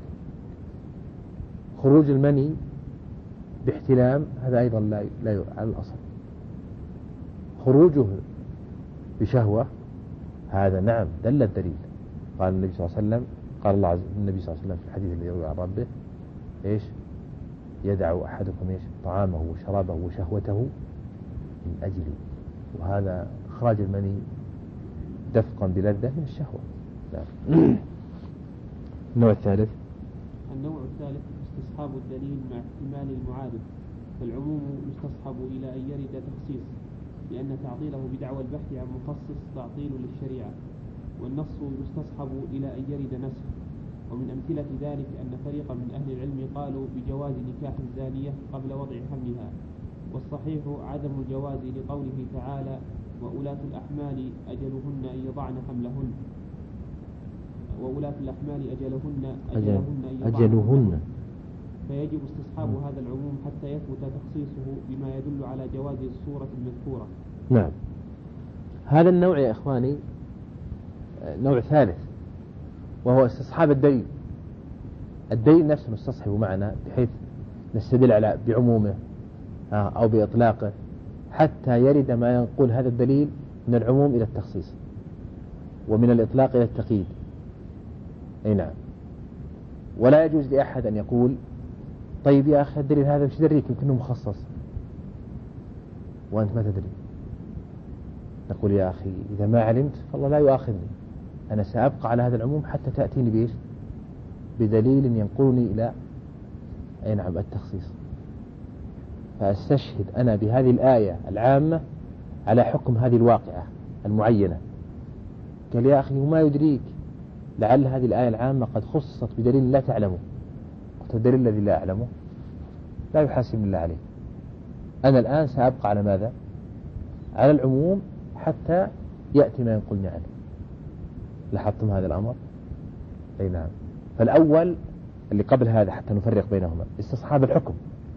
Speaker 1: خروج المني باحتلام هذا أيضا لا لا على الأصل. خروجه بشهوة هذا نعم دل الدليل. قال النبي صلى الله عليه وسلم قال الله عز النبي صلى الله عليه وسلم في الحديث الذي يروي عن ربه إيش؟ يدع أحدكم إيش؟ طعامه وشرابه وشهوته من أجلي. وهذا إخراج المني دفقا بلذة من الشهوة. نعم. النوع الثالث
Speaker 2: النوع الثالث استصحاب الدليل مع احتمال المعارض، فالعموم يستصحب إلى أن يرد تخصيص، لأن تعطيله بدعوى البحث عن مخصص تعطيل للشريعة، والنص يستصحب إلى أن يرد نسخ. ومن أمثلة ذلك أن فريقا من أهل العلم قالوا بجواز نكاح الزانية قبل وضع حملها، والصحيح عدم الجواز لقوله تعالى وأولاة الأحمال أجلهن أن يضعن حملهن، وأولاة الأحمال أجلهن أجلهن أن يضعن
Speaker 1: أجلهن،
Speaker 2: فيجب استصحاب هذا العموم حتى يثبت تخصيصه بما يدل على جواز الصورة المذكورة.
Speaker 1: نعم. هذا النوع يا إخواني نوع ثالث، وهو استصحاب الدليل. الدليل نفسه نستصحب معنا بحيث نستدل على بعمومه أو بإطلاقه حتى يرد ما ينقل هذا الدليل من العموم إلى التخصيص ومن الإطلاق إلى التقييد. أي نعم. ولا يجوز لأحد أن يقول طيب يا أخي الدليل هذا وش دريك يمكنه مخصص وأنت ما تدري. نقول يا أخي إذا ما علمت فالله لا يؤاخذني، أنا سأبقى على هذا العموم حتى تأتيني بإيش؟ بدليل ينقلني إلى أي نعم التخصيص. فأستشهد أنا بهذه الآية العامة على حكم هذه الواقعة المعينة. قال يا أخي وما يدريك لعل هذه الآية العامة قد خصت بدليل لا تعلمه. قلت الدليل الذي لا أعلمه لا يحاسب الله عليه. أنا الآن سأبقى على ماذا؟ على العموم حتى يأتي ما ينقلني عنه. لاحظتم هذا الأمر؟ أي نعم. فالأول اللي قبل هذا حتى نفرق بينهما استصحاب الحكم.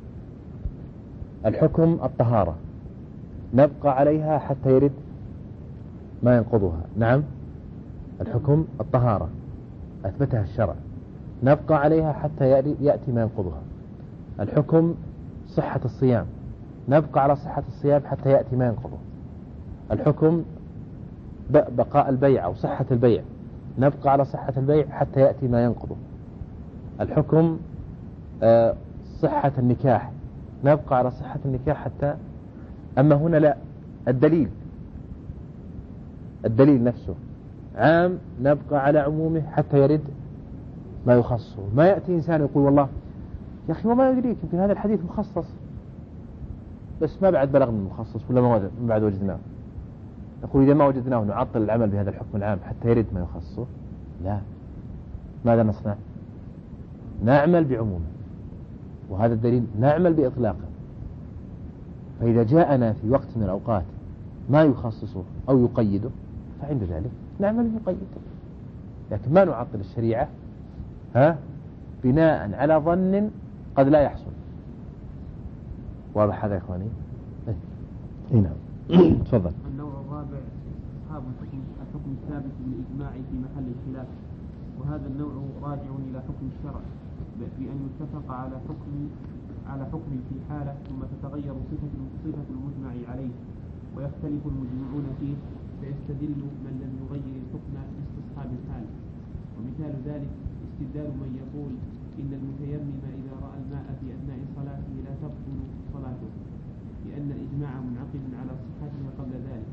Speaker 1: الحكم الطهارة نبقى عليها حتى يرد ما ينقضها. نعم. الحكم الطهارة أثبتها الشرع نبقى عليها حتى يأتي ما ينقضها. الحكم صحة الصيام نبقى على صحة الصيام حتى يأتي ما ينقضه. الحكم بقاء البيع أو صحة البيع نبقى على صحة البيع حتى يأتي ما ينقضه. الحكم صحة النكاح نبقى على صحة النكاح حتى. أما هنا لا، الدليل الدليل نفسه عام نبقى على عمومه حتى يرد ما يخصه. ما يأتي إنسان يقول والله يا أخي وما يدريك يمكن هذا الحديث مخصص بس ما بعد بلغنا المخصص ولا ما بعد وجدناه. نقول إذا ما وجدناه نعطل العمل بهذا الحكم العام حتى يرد ما يخصه. لا، ماذا نصنع؟ نعمل بعمومه، وهذا الدليل نعمل بإطلاقه. فإذا جاءنا في وقت من الأوقات ما يخصصه أو يقيده فعند ذلك نعمل بمقيده، لكن ما نعطل الشريعة ها بناء على ظن قد لا يحصل. واضح هذا يا إخواني؟ اي نعم. تفضل.
Speaker 2: النوع الرابع استصحاب الحكم الحكم الثابت بالإجماع في محل الخلاف، وهذا النوع راجع إلى حكم الشرع بأن يتفق على حكم على حكم في حالة ثم تتغير صفة صفة المجمع عليه ويختلف المجمعون فيه، فيستدل من لم يغير الحكم باستصحاب الحال. ومثال ذلك استدلال من يقول إن المتيمم إذا رأى الماء في أثناء صلاته لا تبطل صلاته، لأن الإجماع منعقد على صحتها قبل ذلك،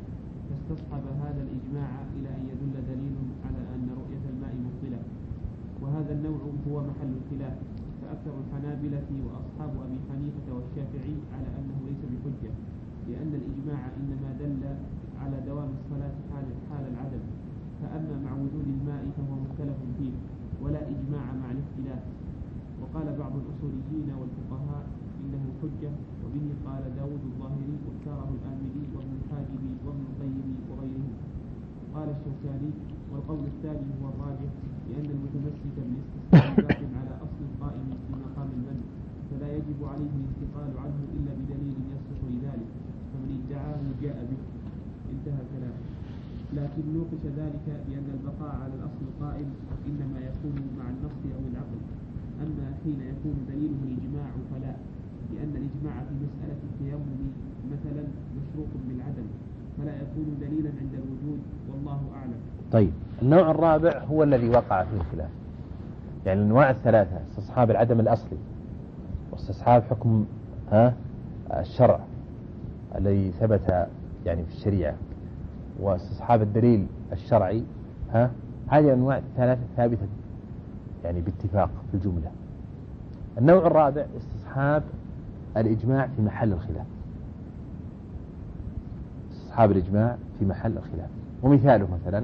Speaker 2: فاستصحب هذا الإجماع إلى أن يدل دليل على أن رؤية الماء مبطلة، وهذا النوع هو محل الخلاف، فأكثر الحنابلة وأصحاب أبي حنيفة والشافعي على أنه ليس بحجة، لأن الإجماع إنما دل على دوام الصلاة حال, حال العدم، فأما مع وجود الماء فهو مختلف فيه ولا إجماع مع الاختلاف. وقال بعض الأصوليين والفقهاء إنه حجة، وبه قال داود الظاهري واختاره الآمدي وابن الحاجب وابن القيم وغيرهم. قال الشوكاني والقول الثاني هو الراجح، لأن المتمسك بالاستثناء باق على أصل القائم في مقام المنع، فلا يجب عليه الانتقال عنه إلا بدليل يصلح لذلك، فمن ادعاه جاء به. انتهى كلامه. لكن نوقش ذلك بأن البقاء على الأصل القائم إنما يكون مع النص أو العقل، أما حين يكون دليله الإجماع فلا، لأن الإجماع في مسألة التيمم مثلا مشروط بالعدم، فلا يكون دليلا عند الوجود، والله أعلم.
Speaker 1: طيب، النوع الرابع هو الذي وقع فيه الخلاف، يعني الأنواع الثلاثة: استصحاب العدم الأصلي، واستصحاب حكم ها الشرع الذي ثبت يعني في الشريعة، واستصحاب الدليل الشرعي، ها هذه الأنواع الثلاثة ثابتة يعني باتفاق في الجملة. النوع الرابع استصحاب الإجماع في محل الخلاف، استصحاب الإجماع في محل الخلاف. ومثاله مثلا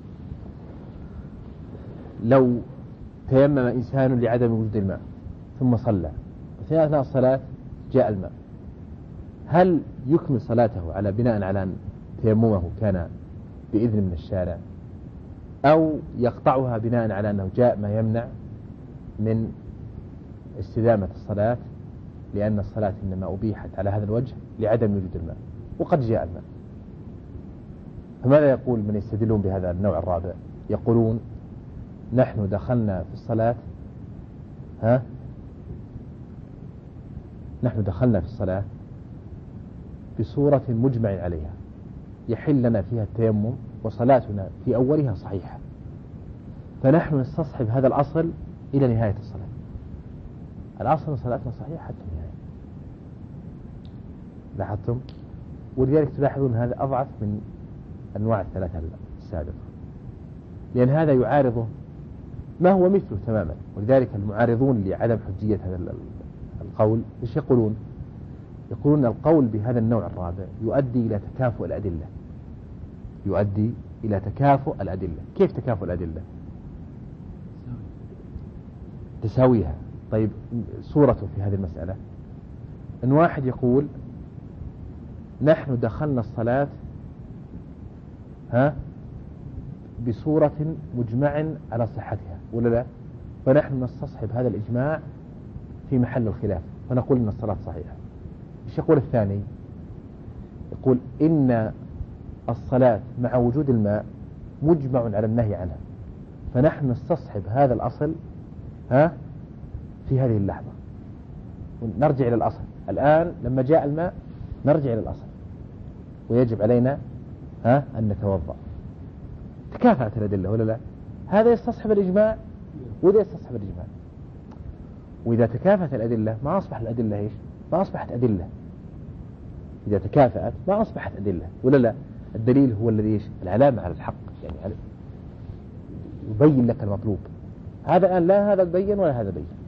Speaker 1: لو تيمم إنسان لعدم وجود الماء ثم صلى، وفي أثناء الصلاة جاء الماء، هل يكمل صلاته على بناء على أن تيممه كان بإذن من الشارع، أو يقطعها بناء على أنه جاء ما يمنع من استدامة الصلاة، لأن الصلاة إنما أبيحت على هذا الوجه لعدم وجود الماء وقد جاء الماء؟ فماذا يقول من يستدلون بهذا النوع الرابع؟ يقولون نحن دخلنا في الصلاة ها نحن دخلنا في الصلاة بصورة مجمع عليها يحل لنا فيها التيمم، وصلاتنا في أولها صحيحة، فنحن نستصحب هذا الأصل إلى نهاية الصلاة. الأصل صلاتنا صحيحة حتى النهاية. لاحظتم؟ ولذلك تلاحظون هذا أضعف من أنواع الثلاثة السابقة، لأن هذا يعارضه ما هو مثله تماما. ولذلك المعارضون لعدم حجية هذا القول ايش يقولون؟ يقولون القول بهذا النوع الرابع يؤدي إلى تكافؤ الأدلة، يؤدي إلى تكافؤ الأدلة. كيف تكافؤ الأدلة؟ تساويها. طيب، صورته في هذه المسألة أن واحد يقول نحن دخلنا الصلاة ها بصورة مجمع على صحتها ولا لا، فنحن نستصحب هذا الإجماع في محل الخلاف فنقول إن الصلاة صحيحة. إيش يقول الثاني؟ يقول إن الصلاة مع وجود الماء مجمع على النهي عنها، فنحن نستصحب هذا الأصل ها في هذه اللحظة، ونرجع إلى الأصل. الآن لما جاء الماء نرجع إلى الأصل، ويجب علينا ها أن نتوضأ. تكافأت الأدلة ولا لا؟ هذا يستصحب الإجماع وذا يستصحب الإجماع. وإذا تكافأت الأدلة ما أصبح الأدلة إيش؟ ما أصبحت أدلة. إذا تكافأت ما أصبحت أدلة ولا لا؟ الدليل هو الذي إيش؟ العلامة على الحق، يعني يبين لك المطلوب. هذا الآن لا هذا بين ولا هذا بين.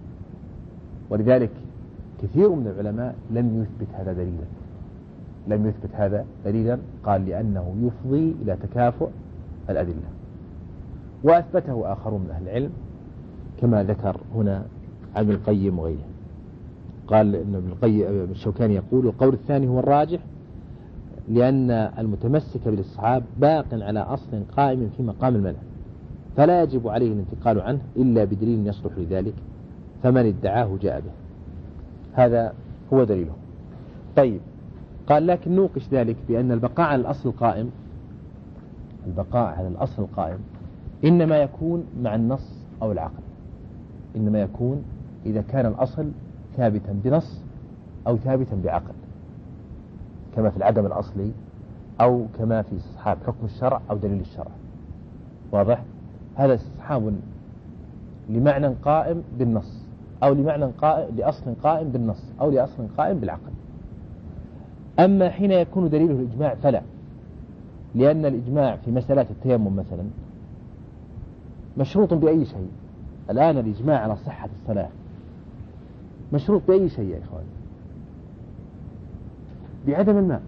Speaker 1: ولذلك كثير من العلماء لم يثبت هذا دليلا، لم يثبت هذا دليلا، قال لأنه يفضي إلى تكافؤ الأدلة. وأثبته آخرون من أهل العلم كما ذكر هنا ابن القيم وغيره. قال إن ابن القيم الشوكاني يقول القول الثاني هو الراجح، لأن المتمسك بالاستصحاب باق على أصل قائم في مقام المنع، فلا يجب عليه الانتقال عنه إلا بدليل يصلح لذلك، فمن ادعاه جاء به. هذا هو دليله. طيب، قال لكن نوقش ذلك بأن البقاء على الأصل القائم، البقاء على الأصل القائم إنما يكون مع النص أو العقل، إنما يكون إذا كان الأصل ثابتا بنص أو ثابتا بعقل، كما في العدم الأصلي أو كما في استصحاب حكم الشرع أو دليل الشرع. واضح؟ هذا استصحاب لمعنى قائم بالنص، أو لمعنى قائم لأصل قائم بالنص، أو لأصل قائم بالعقل. أما حين يكون دليله الإجماع فلا، لأن الإجماع في مسألة التيمم مثلا مشروط بأي شيء. الآن الإجماع على صحة الصلاة مشروط بأي شيء يا إخوان؟ بعدم الماء،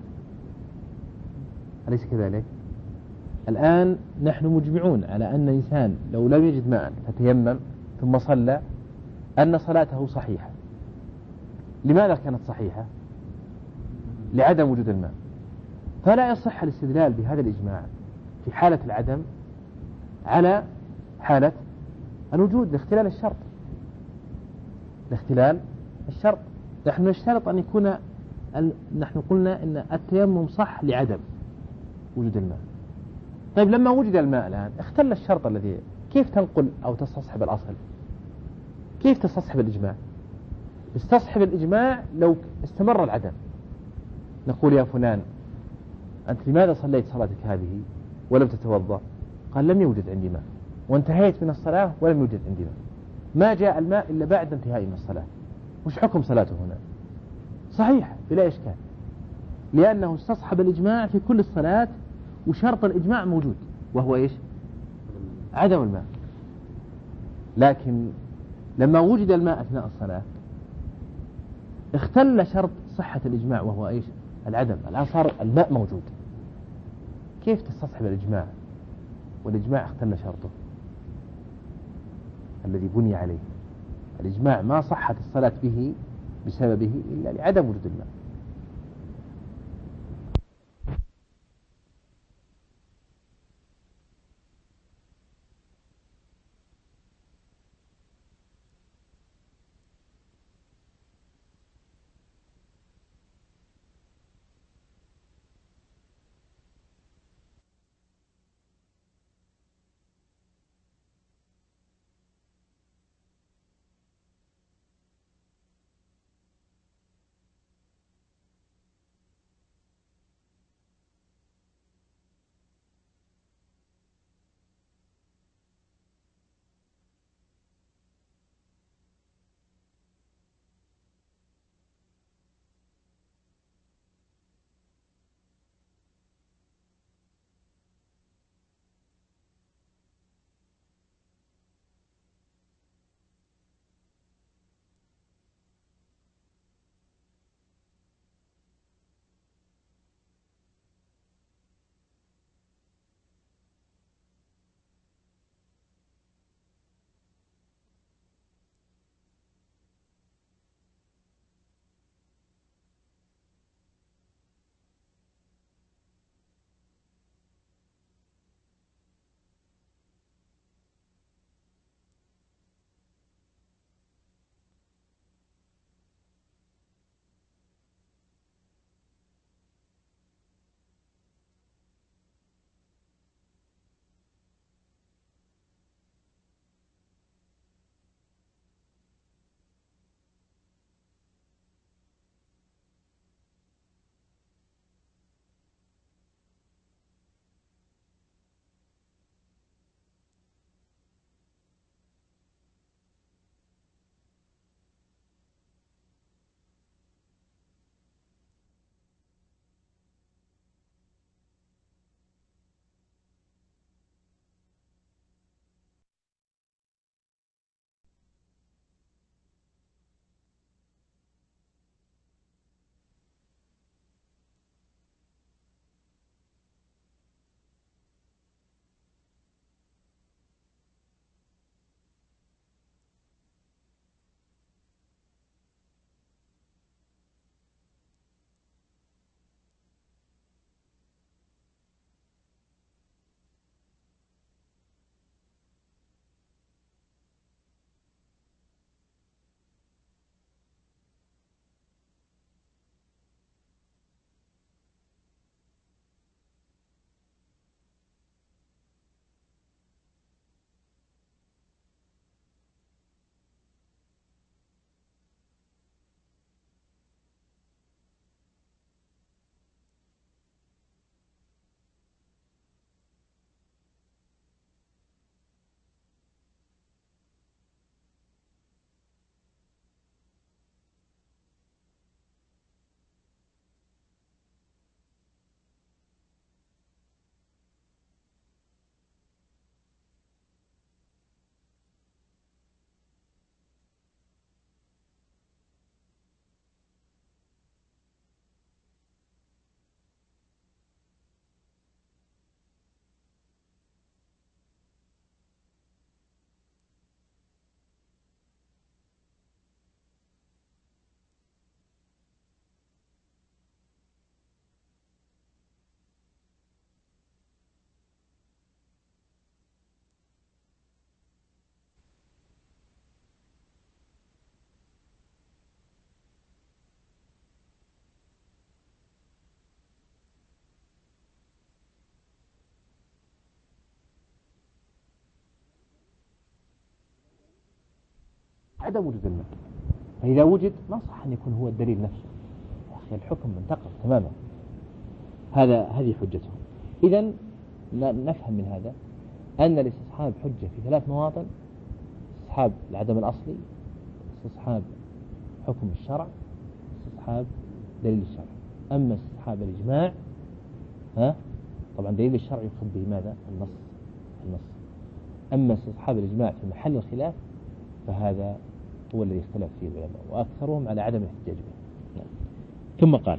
Speaker 1: أليس كذلك؟ الآن نحن مجمعون على أن إنسان لو لم يجد ماء فتيمم ثم صلى أن صلاته صحيحة. لماذا كانت صحيحة؟ لعدم وجود الماء. فلا يصح الاستدلال بهذا الإجماع في حالة العدم على حالة الوجود لاختلال الشرط. لاختلال الشرط نحن نشترط أن يكون ال... نحن قلنا أن التيمم صح لعدم وجود الماء. طيب لما وجد الماء الآن اختل الشرط الذي، كيف تنقل أو تستصحب الأصل؟ كيف تستصحب الإجماع؟ استصحب الإجماع لو استمر العدم. نقول يا فلان أنت لماذا صليت صلاتك هذه ولم تتوضأ؟ قال لم يوجد عندي ماء، وانتهيت من الصلاة ولم يوجد عندي ماء. ما جاء الماء إلا بعد انتهائي من الصلاة. وش حكم صلاته هنا؟ صحيح بلا إشكال، لأنه استصحب الإجماع في كل الصلاة، وشرط الإجماع موجود وهو إيش؟ عدم الماء. لكن لما وجد الماء أثناء الصلاة اختل شرط صحة الإجماع وهو إيش؟ العدم. الآن صار الماء موجود، كيف تستصحب الإجماع والإجماع اختل شرطه الذي بني عليه؟ الإجماع ما صحت الصلاة به بسببه إلا لعدم وجود الماء. عدم وجود الماء، فإذا وجد ما صح أن يكون هو الدليل نفسه، يا أخي الحكم منتقل تماما. هذا هذه حجته. إذن نفهم من هذا أن الاستصحاب حجة في ثلاث مواطن: استصحاب العدم الأصلي، استصحاب حكم الشرع، استصحاب دليل الشرع. أما استصحاب الإجماع ها طبعا دليل الشرع يقصد به ماذا؟ النص النص أما استصحاب الإجماع في محل الخلاف فهذا هو الذي اختلف فيه العلماء، وأكثرهم على عدم الاحتجاج به. نعم. ثم قال: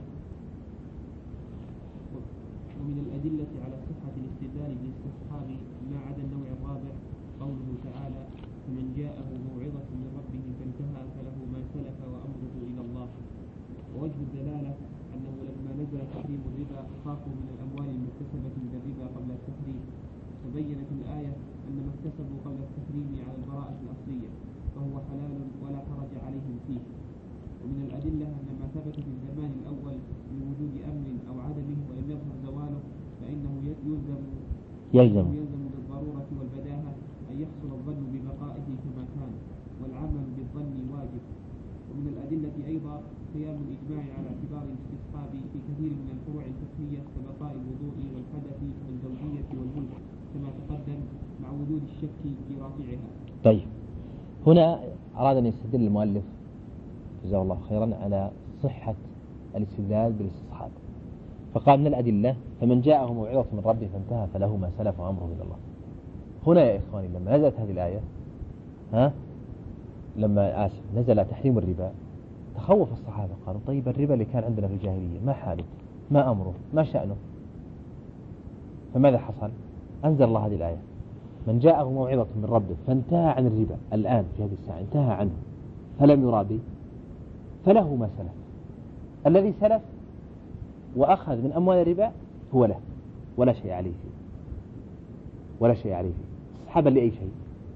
Speaker 2: ومن الأدلة على صحة الاستدلال بالاستصحاب ما عدا النوع الرابع قوله تعالى: فمن جاءه موعظة من ربه فانتهى فله ما سلف وأمره إلى الله. ووجه الدلالة أنه لما نزل تحريم الربا خافوا من الأموال المكتسبة من الربا قبل التحريم، فبينت الآية أن ما اكتسبوا قبل التحريم على البراءة الأصلية فهو حلال ولا حرج عليهم فيه. ومن الأدلة أن ما ثبت في الزمان الأول من وجود أمر أو عدمه ولم يظهر زواله فإنه يلزم
Speaker 1: يلزم
Speaker 2: يلزم بالضرورة والبداهة أن يحصل الظن ببقائه كما كان، والعمل بالظن واجب. ومن الأدلة أيضا قيام الإجماع على اعتبار الاستصحاب في كثير من الفروع الفقهية كبقاء الوضوء والحدث والزوجية والملك كما تقدم، مع وجود الشك في رافعها.
Speaker 1: طيب، هنا أراد أن يستدل المؤلف جزاه الله خيرا على صحة الاستدلال بالاستصحاب، فقال: من الأدلة فمن جاءه موعظة من ربه فانتهى فله ما سلف وأمره إلى الله. هنا يا إخواني لما نزلت هذه الآية ها لما آسف نزل تحريم الربا تخوف الصحابة، قالوا: طيب الربا اللي كان عندنا في الجاهلية ما حاله، ما أمره، ما شأنه؟ فماذا حصل؟ أنزل الله هذه الآية: من جاءه موعظة من ربه فانتهى عن الربا، الآن في هذه الساعة انتهى عنه فلم يرابي فله ما سلف. الذي سلف وأخذ من أموال الربا هو له ولا شيء عليه فيه، ولا شيء عليه فيه. استصحابا لأي شيء؟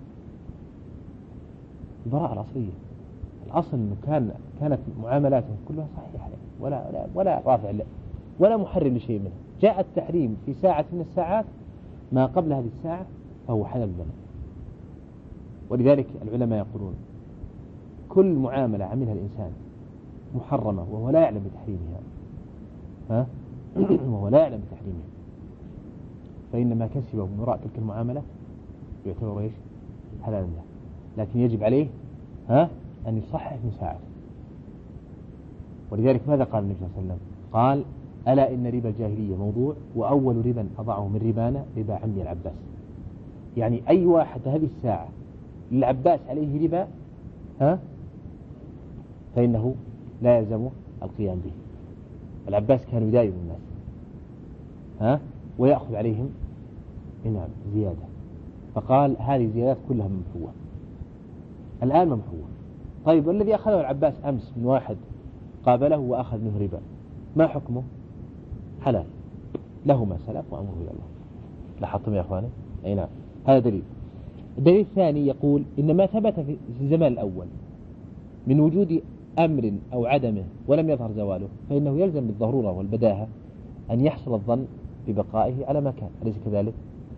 Speaker 1: البراءة الأصلية. الأصل أنه كان كانت معاملاتهم كلها صحيحة ولا ولا ولا رافع ولا محرم لشيء منها. جاء التحريم في ساعة من الساعات ما قبل هذه الساعة فهو حلال لنا. ولذلك العلماء يقولون: كل معاملة عملها الإنسان محرمة وهو لا يعلم بتحريمها ها وهو لا يعلم بتحريمها فإن ما كسبه من وراء تلك المعاملة يعتبر إيش؟ حلالا له، لكن يجب عليه ها أن يصحح من ساعته. ولذلك ماذا قال النبي صلى الله عليه وسلم؟ قال: ألا إن ربا الجاهلية موضوع وأول ربا أضعه من ربانا ربا عمي العباس. يعني أي واحد هذه الساعة للعباس عليه ربا ها فإنه لا يلزم القيام به. العباس كان يداين الناس ها ويأخذ عليهم نعم زيادة، فقال: هذه الزيادات كلها ممحوة الآن ممحوة. طيب، والذي أخذه العباس أمس من واحد قابله وأخذ منه ربا ما حكمه؟ حلال له ما سلف وأمره إلى الله. لاحظتم يا أخواني؟ أي نعم، هذا دليل. الدليل الثاني يقول: إن ما ثبت في الزمان الأول من وجود أمر أو عدمه ولم يظهر زواله فإنه يلزم بالضرورة والبداهة أن يحصل الظن ببقائه على ما كان، أليس كذلك؟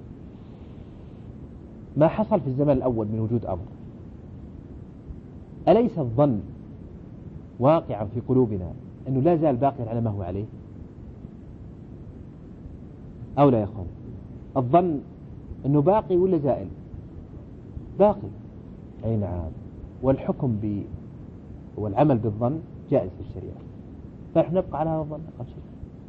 Speaker 1: ما حصل في الزمان الأول من وجود أمر، أليس الظن واقعا في قلوبنا أنه لا زال باقيا على ما هو عليه أو لا يا أخوان؟ الظن أنه باقي ولا زائل؟ باقي. أي نعم. والحكم ب والعمل بالظن جائز في الشريعة، فنحن نبقى على هذا الظن أقل شيء.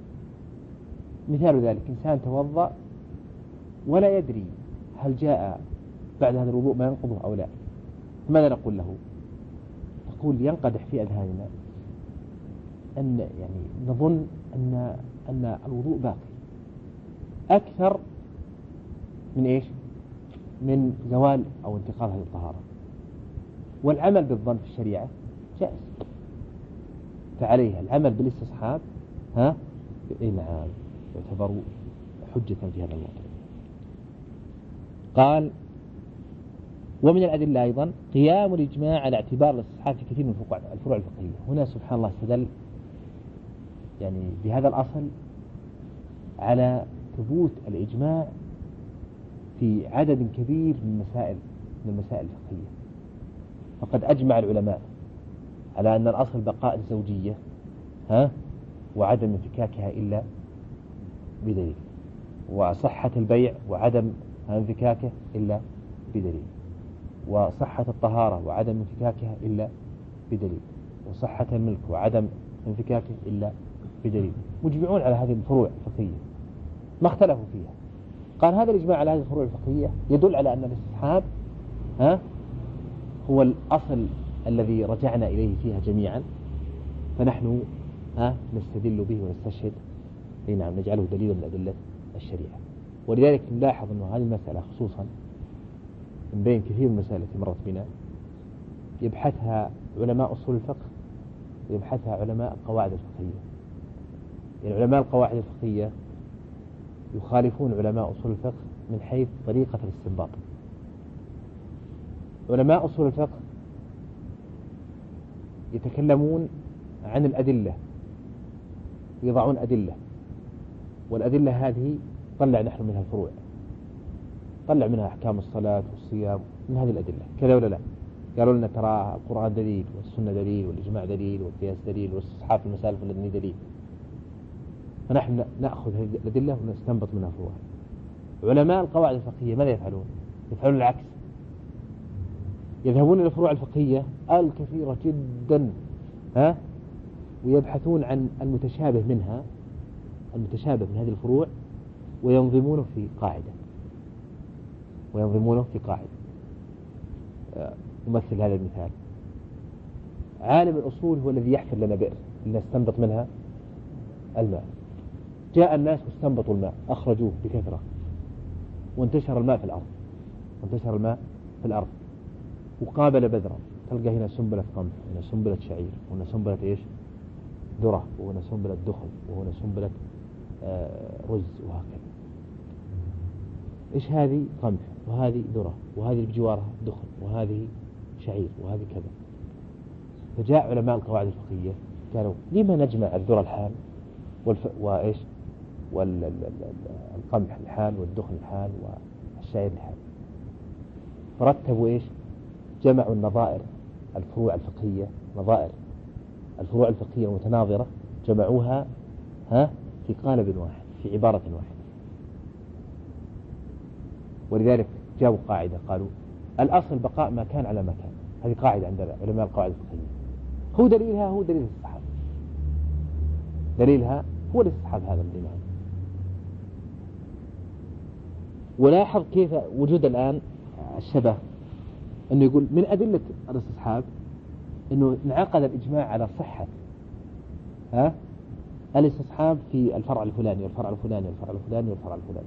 Speaker 1: مثال ذلك: إنسان توضأ ولا يدري هل جاء بعد هذا الوضوء ما ينقضه أو لا، ماذا نقول له؟ نقول ينقدح في أذهاننا أن يعني نظن أن أن الوضوء باقي أكثر من إيش؟ من زوال أو انتقاض هذه الطهارة. والعمل بالظن في الشريعة جائز، فعليها العمل بالاستصحاب ها إيه نعم يعتبر حجة في هذا الموضوع. قال: ومن الأدلة أيضا قيام الإجماع على اعتبار الاستصحاب في كثير من الفروع الفقهية. هنا سبحان الله استدل يعني بهذا الأصل على ثبوت الإجماع في عدد كبير من مسائل من المسائل الفقهية. فقد أجمع العلماء على أن الأصل بقاء الزوجية ها وعدم انفكاكها إلا بدليل، وصحة البيع وعدم انفكاكه إلا بدليل، وصحة الطهارة وعدم انفكاكها إلا بدليل، وصحة الملك وعدم انفكاكه إلا بدليل. مجمعون على هذه الفروع الفقهية ما اختلفوا فيها. قال هذا الإجماع على هذه الفروع الفقهية يدل على أن الاستصحاب ها هو الأصل الذي رجعنا إليه فيها جميعا، فنحن ها نستدل به ونستشهد، أي نعم نجعله دليلا من أدلة الشريعة. ولذلك نلاحظ أن هذه المسألة خصوصا من بين كثير من المسائل التي مرت بنا يبحثها علماء أصول الفقه ويبحثها علماء القواعد الفقهية. يعني علماء القواعد الفقهية يخالفون علماء أصول الفقه من حيث طريقة الاستنباط. علماء أصول الفقه يتكلمون عن الأدلة، يضعون أدلة، والأدلة هذه طلع نحن منها الفروع، طلع منها أحكام الصلاة والصيام من هذه الأدلة كذا ولا لا. قالوا لنا ترى القرآن دليل والسنة دليل والإجماع دليل والقياس دليل والاستصحاب في المسائل الفلانية دليل، فنحن نأخذ هذه الأدلة ونستنبط منها فروع. علماء القواعد الفقهية ماذا يفعلون؟ يفعلون العكس، يذهبون إلى الفروع الفقهية الكثيرة جدا ها ويبحثون عن المتشابه منها، المتشابه من هذه الفروع، وينظمونه في قاعدة وينظمونه في قاعدة. أمثل هذا المثال: عالم الأصول هو الذي يحفر لنا بئر لنستنبط منها الماء. جاء الناس واستنبطوا الماء، أخرجوه بكثرة وانتشر الماء في الأرض، وانتشر الماء في الأرض وقابل بذرة، تلقى هنا سنبلة قمح، هنا سنبلة شعير، وهنا سنبلة إيش؟ ذرة، وهنا سنبلة دخن، وهنا سنبلة آه رز، وهكذا. إيش هذه؟ قمح، وهذه ذرة، وهذه بجوارها دخن، وهذه شعير، وهذه كذا. فجاء علماء القواعد الفقهية قالوا لما نجمع الذرة الحال والف... وإيش والقمح الحال والدخن الحال والشعير الحال؟ فرتبوا إيش؟ جمعوا النظائر الفروع الفقهية، نظائر الفروع الفقهية المتناظرة، جمعوها ها في قالب واحد، في عبارة واحدة. ولذلك جاءوا قاعدة قالوا الأصل بقاء ما كان على ما كان. هذه قاعدة عند علماء القواعد الفقهية، هو دليلها هو دليل الاستصحاب، دليلها هو الاستصحاب هذا الإمام. ولاحظ كيف وجود الآن الشبه، أنه يقول من أدلة الاستصحاب أنه انعقد الإجماع على صحة ها الاستصحاب في الفرع الفلاني والفرع الفلاني والفرع الفلاني والفرع الفلاني.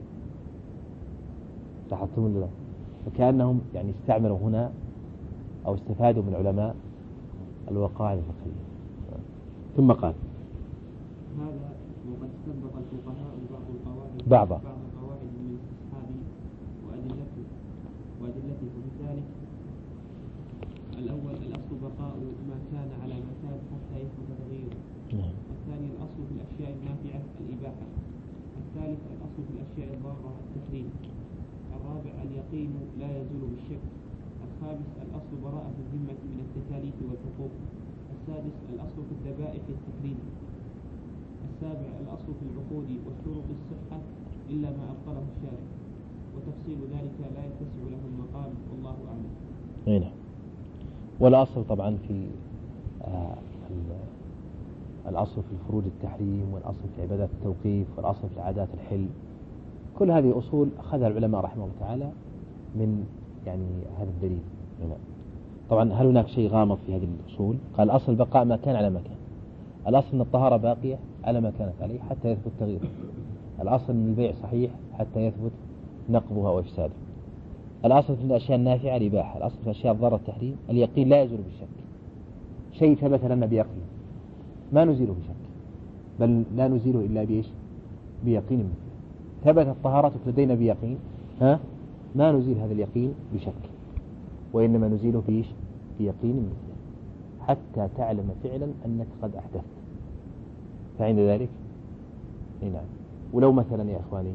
Speaker 1: لاحظتم ولا لا؟ فكأنهم يعني استعملوا هنا أو استفادوا من علماء القواعد الفقهية. ثم قال
Speaker 2: هذا وقد استنبط الفقهاء بعض القواعد
Speaker 1: بعض
Speaker 2: بعض القواعد من الاستصحاب وأدلته وأدلته وبذلك الأول الأصل بقاء ما كان على ما كان حتى يثبت تغييره. الثاني الأصل في الأشياء النافعة الإباحة. الثالث الأصل في الأشياء الضارة التحريم. الرابع اليقين لا يزول بالشك. الخامس الأصل براءة الذمة من التكاليف والحقوق. السادس الأصل في الذبائح التحريم. السابع الأصل في العقود والشروط الصحة إلا ما أبطله الشارع، وتفصيل ذلك لا يتسع له المقام والله أعلم.
Speaker 1: هنا والأصل طبعا في آه الأصل في الفروج التحريم، والأصل في عبادات التوقيف، والأصل في عادات الحل. كل هذه أصول أخذها العلماء رحمه الله تعالى من يعني هذا الدليل هنا. طبعا هل هناك شيء غامض في هذه الأصول؟ قال الأصل بقاء ما كان على ما كان. الأصل أن الطهارة باقية على ما كانت عليه حتى يثبت تغييره. الأصل أن البيع صحيح حتى يثبت نقضها وإفساده. الأصل في الأشياء النافعة الإباحة. الأصل في الأشياء الضارة التحريم. اليقين لا يزول بالشك. شيء ثبت لنا بيقين ما نزيله بشك، بل لا نزيله إلا بإيش؟ بيقين مثله. ثبتت طهارتك لدينا بيقين ها ما نزيل هذا اليقين بشك، وإنما نزيله بإيش؟ بيقين مثله، حتى تعلم فعلا أنك قد أحدثت. فعند ذلك نعم. ولو مثلا يا إخواني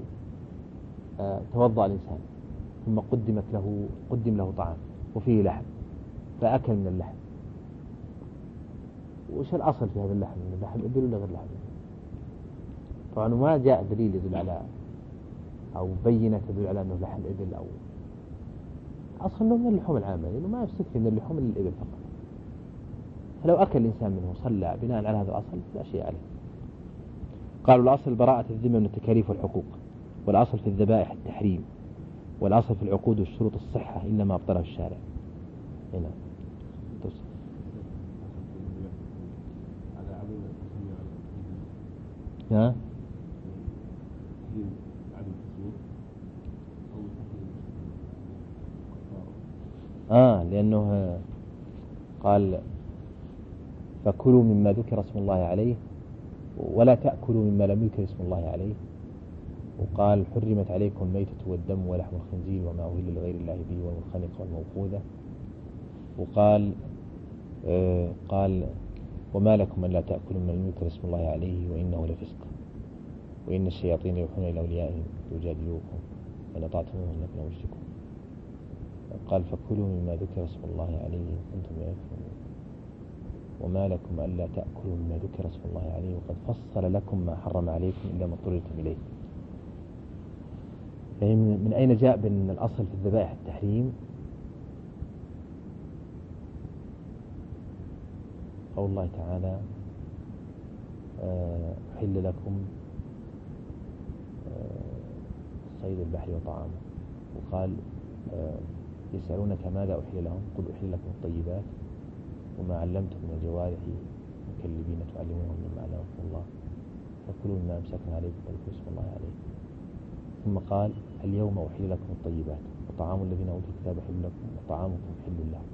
Speaker 1: آه توضأ الإنسان ثم قدمت له قدم له طعام وفيه لحم، فأكل من اللحم، وش الأصل في هذا اللحم؟ اللحم إبل ولا غير لحم؟ طبعا ما جاء دليل يدل على أو بينة تدل على أنه لحم إبل، أو أصل أنه من اللحوم العامة، لأنه ما يستكفي من اللحوم إلا الإبل فقط. فلو أكل الإنسان منه صلى بناء على هذا الأصل لا شيء عليه. قالوا الأصل براءة الذمة من التكاليف والحقوق، والأصل في الذبائح التحريم، والأصل في العقود والشروط الصحة إنما أبطله الشارع. هنا ها؟ آه لأنه قال فكلوا مما ذكر اسم الله عليه ولا تأكلوا مما لم يذكر اسم الله عليه، وقال حرمت عليكم الميتة والدم ولحم الخنزير وما أهل لغير الله به والمنخنقة والموقوذة. وقال آه قال وما لكم أن لا تأكلوا مما لم يذكر اسم الله عليه وإنه لفسق وإن الشياطين يوحون إلى أوليائهم يجادلوكم وإن أطعتموهم إنكم مشركون. قال فكلوا مما ذكر اسم الله عليه وكنتم يعرفون وما لكم ألا تأكلوا مما ذكر اسم الله عليه وقد فصل لكم ما حرم عليكم إلا ما اضطررتم إليه. يعني من أين جاء بأن الأصل في الذبائح التحريم؟ قول الله تعالى أحل لكم صيد البحر وطعامه، وقال يسألونك ماذا أحل لهم قل أحل لكم الطيبات وما علمتم من الجوارح مكلبين تعلمونهم مما علمكم الله فكلوا مما أمسكنا عليكم واذكروا اسم الله عليه. ثم قال اليوم أحل لكم الطيبات وطعام الذين أوتوا الكتاب حل لكم وطعامكم حل لهم.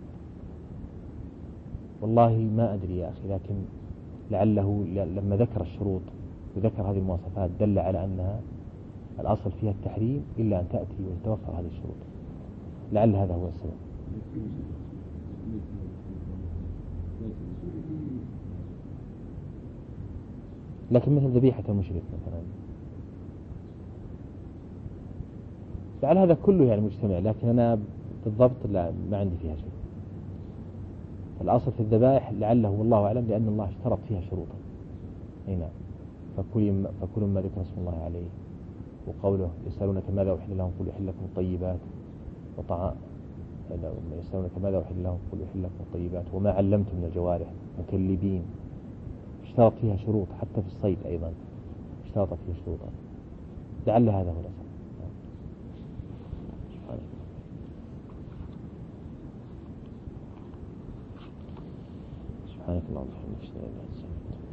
Speaker 1: والله ما أدري يا أخي، لكن لعله لما ذكر الشروط وذكر هذه المواصفات دل على أنها الأصل فيها التحريم إلا أن تأتي وتتوفر هذه الشروط، لعل هذا هو السبب. لكن مثل ذبيحة المشرك مثلا لعل هذا كله يعني مجتمع، لكن أنا بالضبط لا ما عندي فيها شيء. الأصل في الذبائح لعله والله أعلم لأن الله اشترط فيها شروطا. هنا فكلوا فكلوا ما ذكر اسم الله عليه، وقوله يسألونك ماذا أحل لهم قل أحل لكم الطيبات وطعام يسألونك ماذا أحل لهم قل أحل لكم الطيبات وما علمتم من الجوارح مكلبين، اشترط فيها شروط. حتى في الصيد أيضا اشترط فيها شروطا، لعل هذا هو الأصل. سبحانك اللهم وبحمدك اشهد ان لا اله الا انت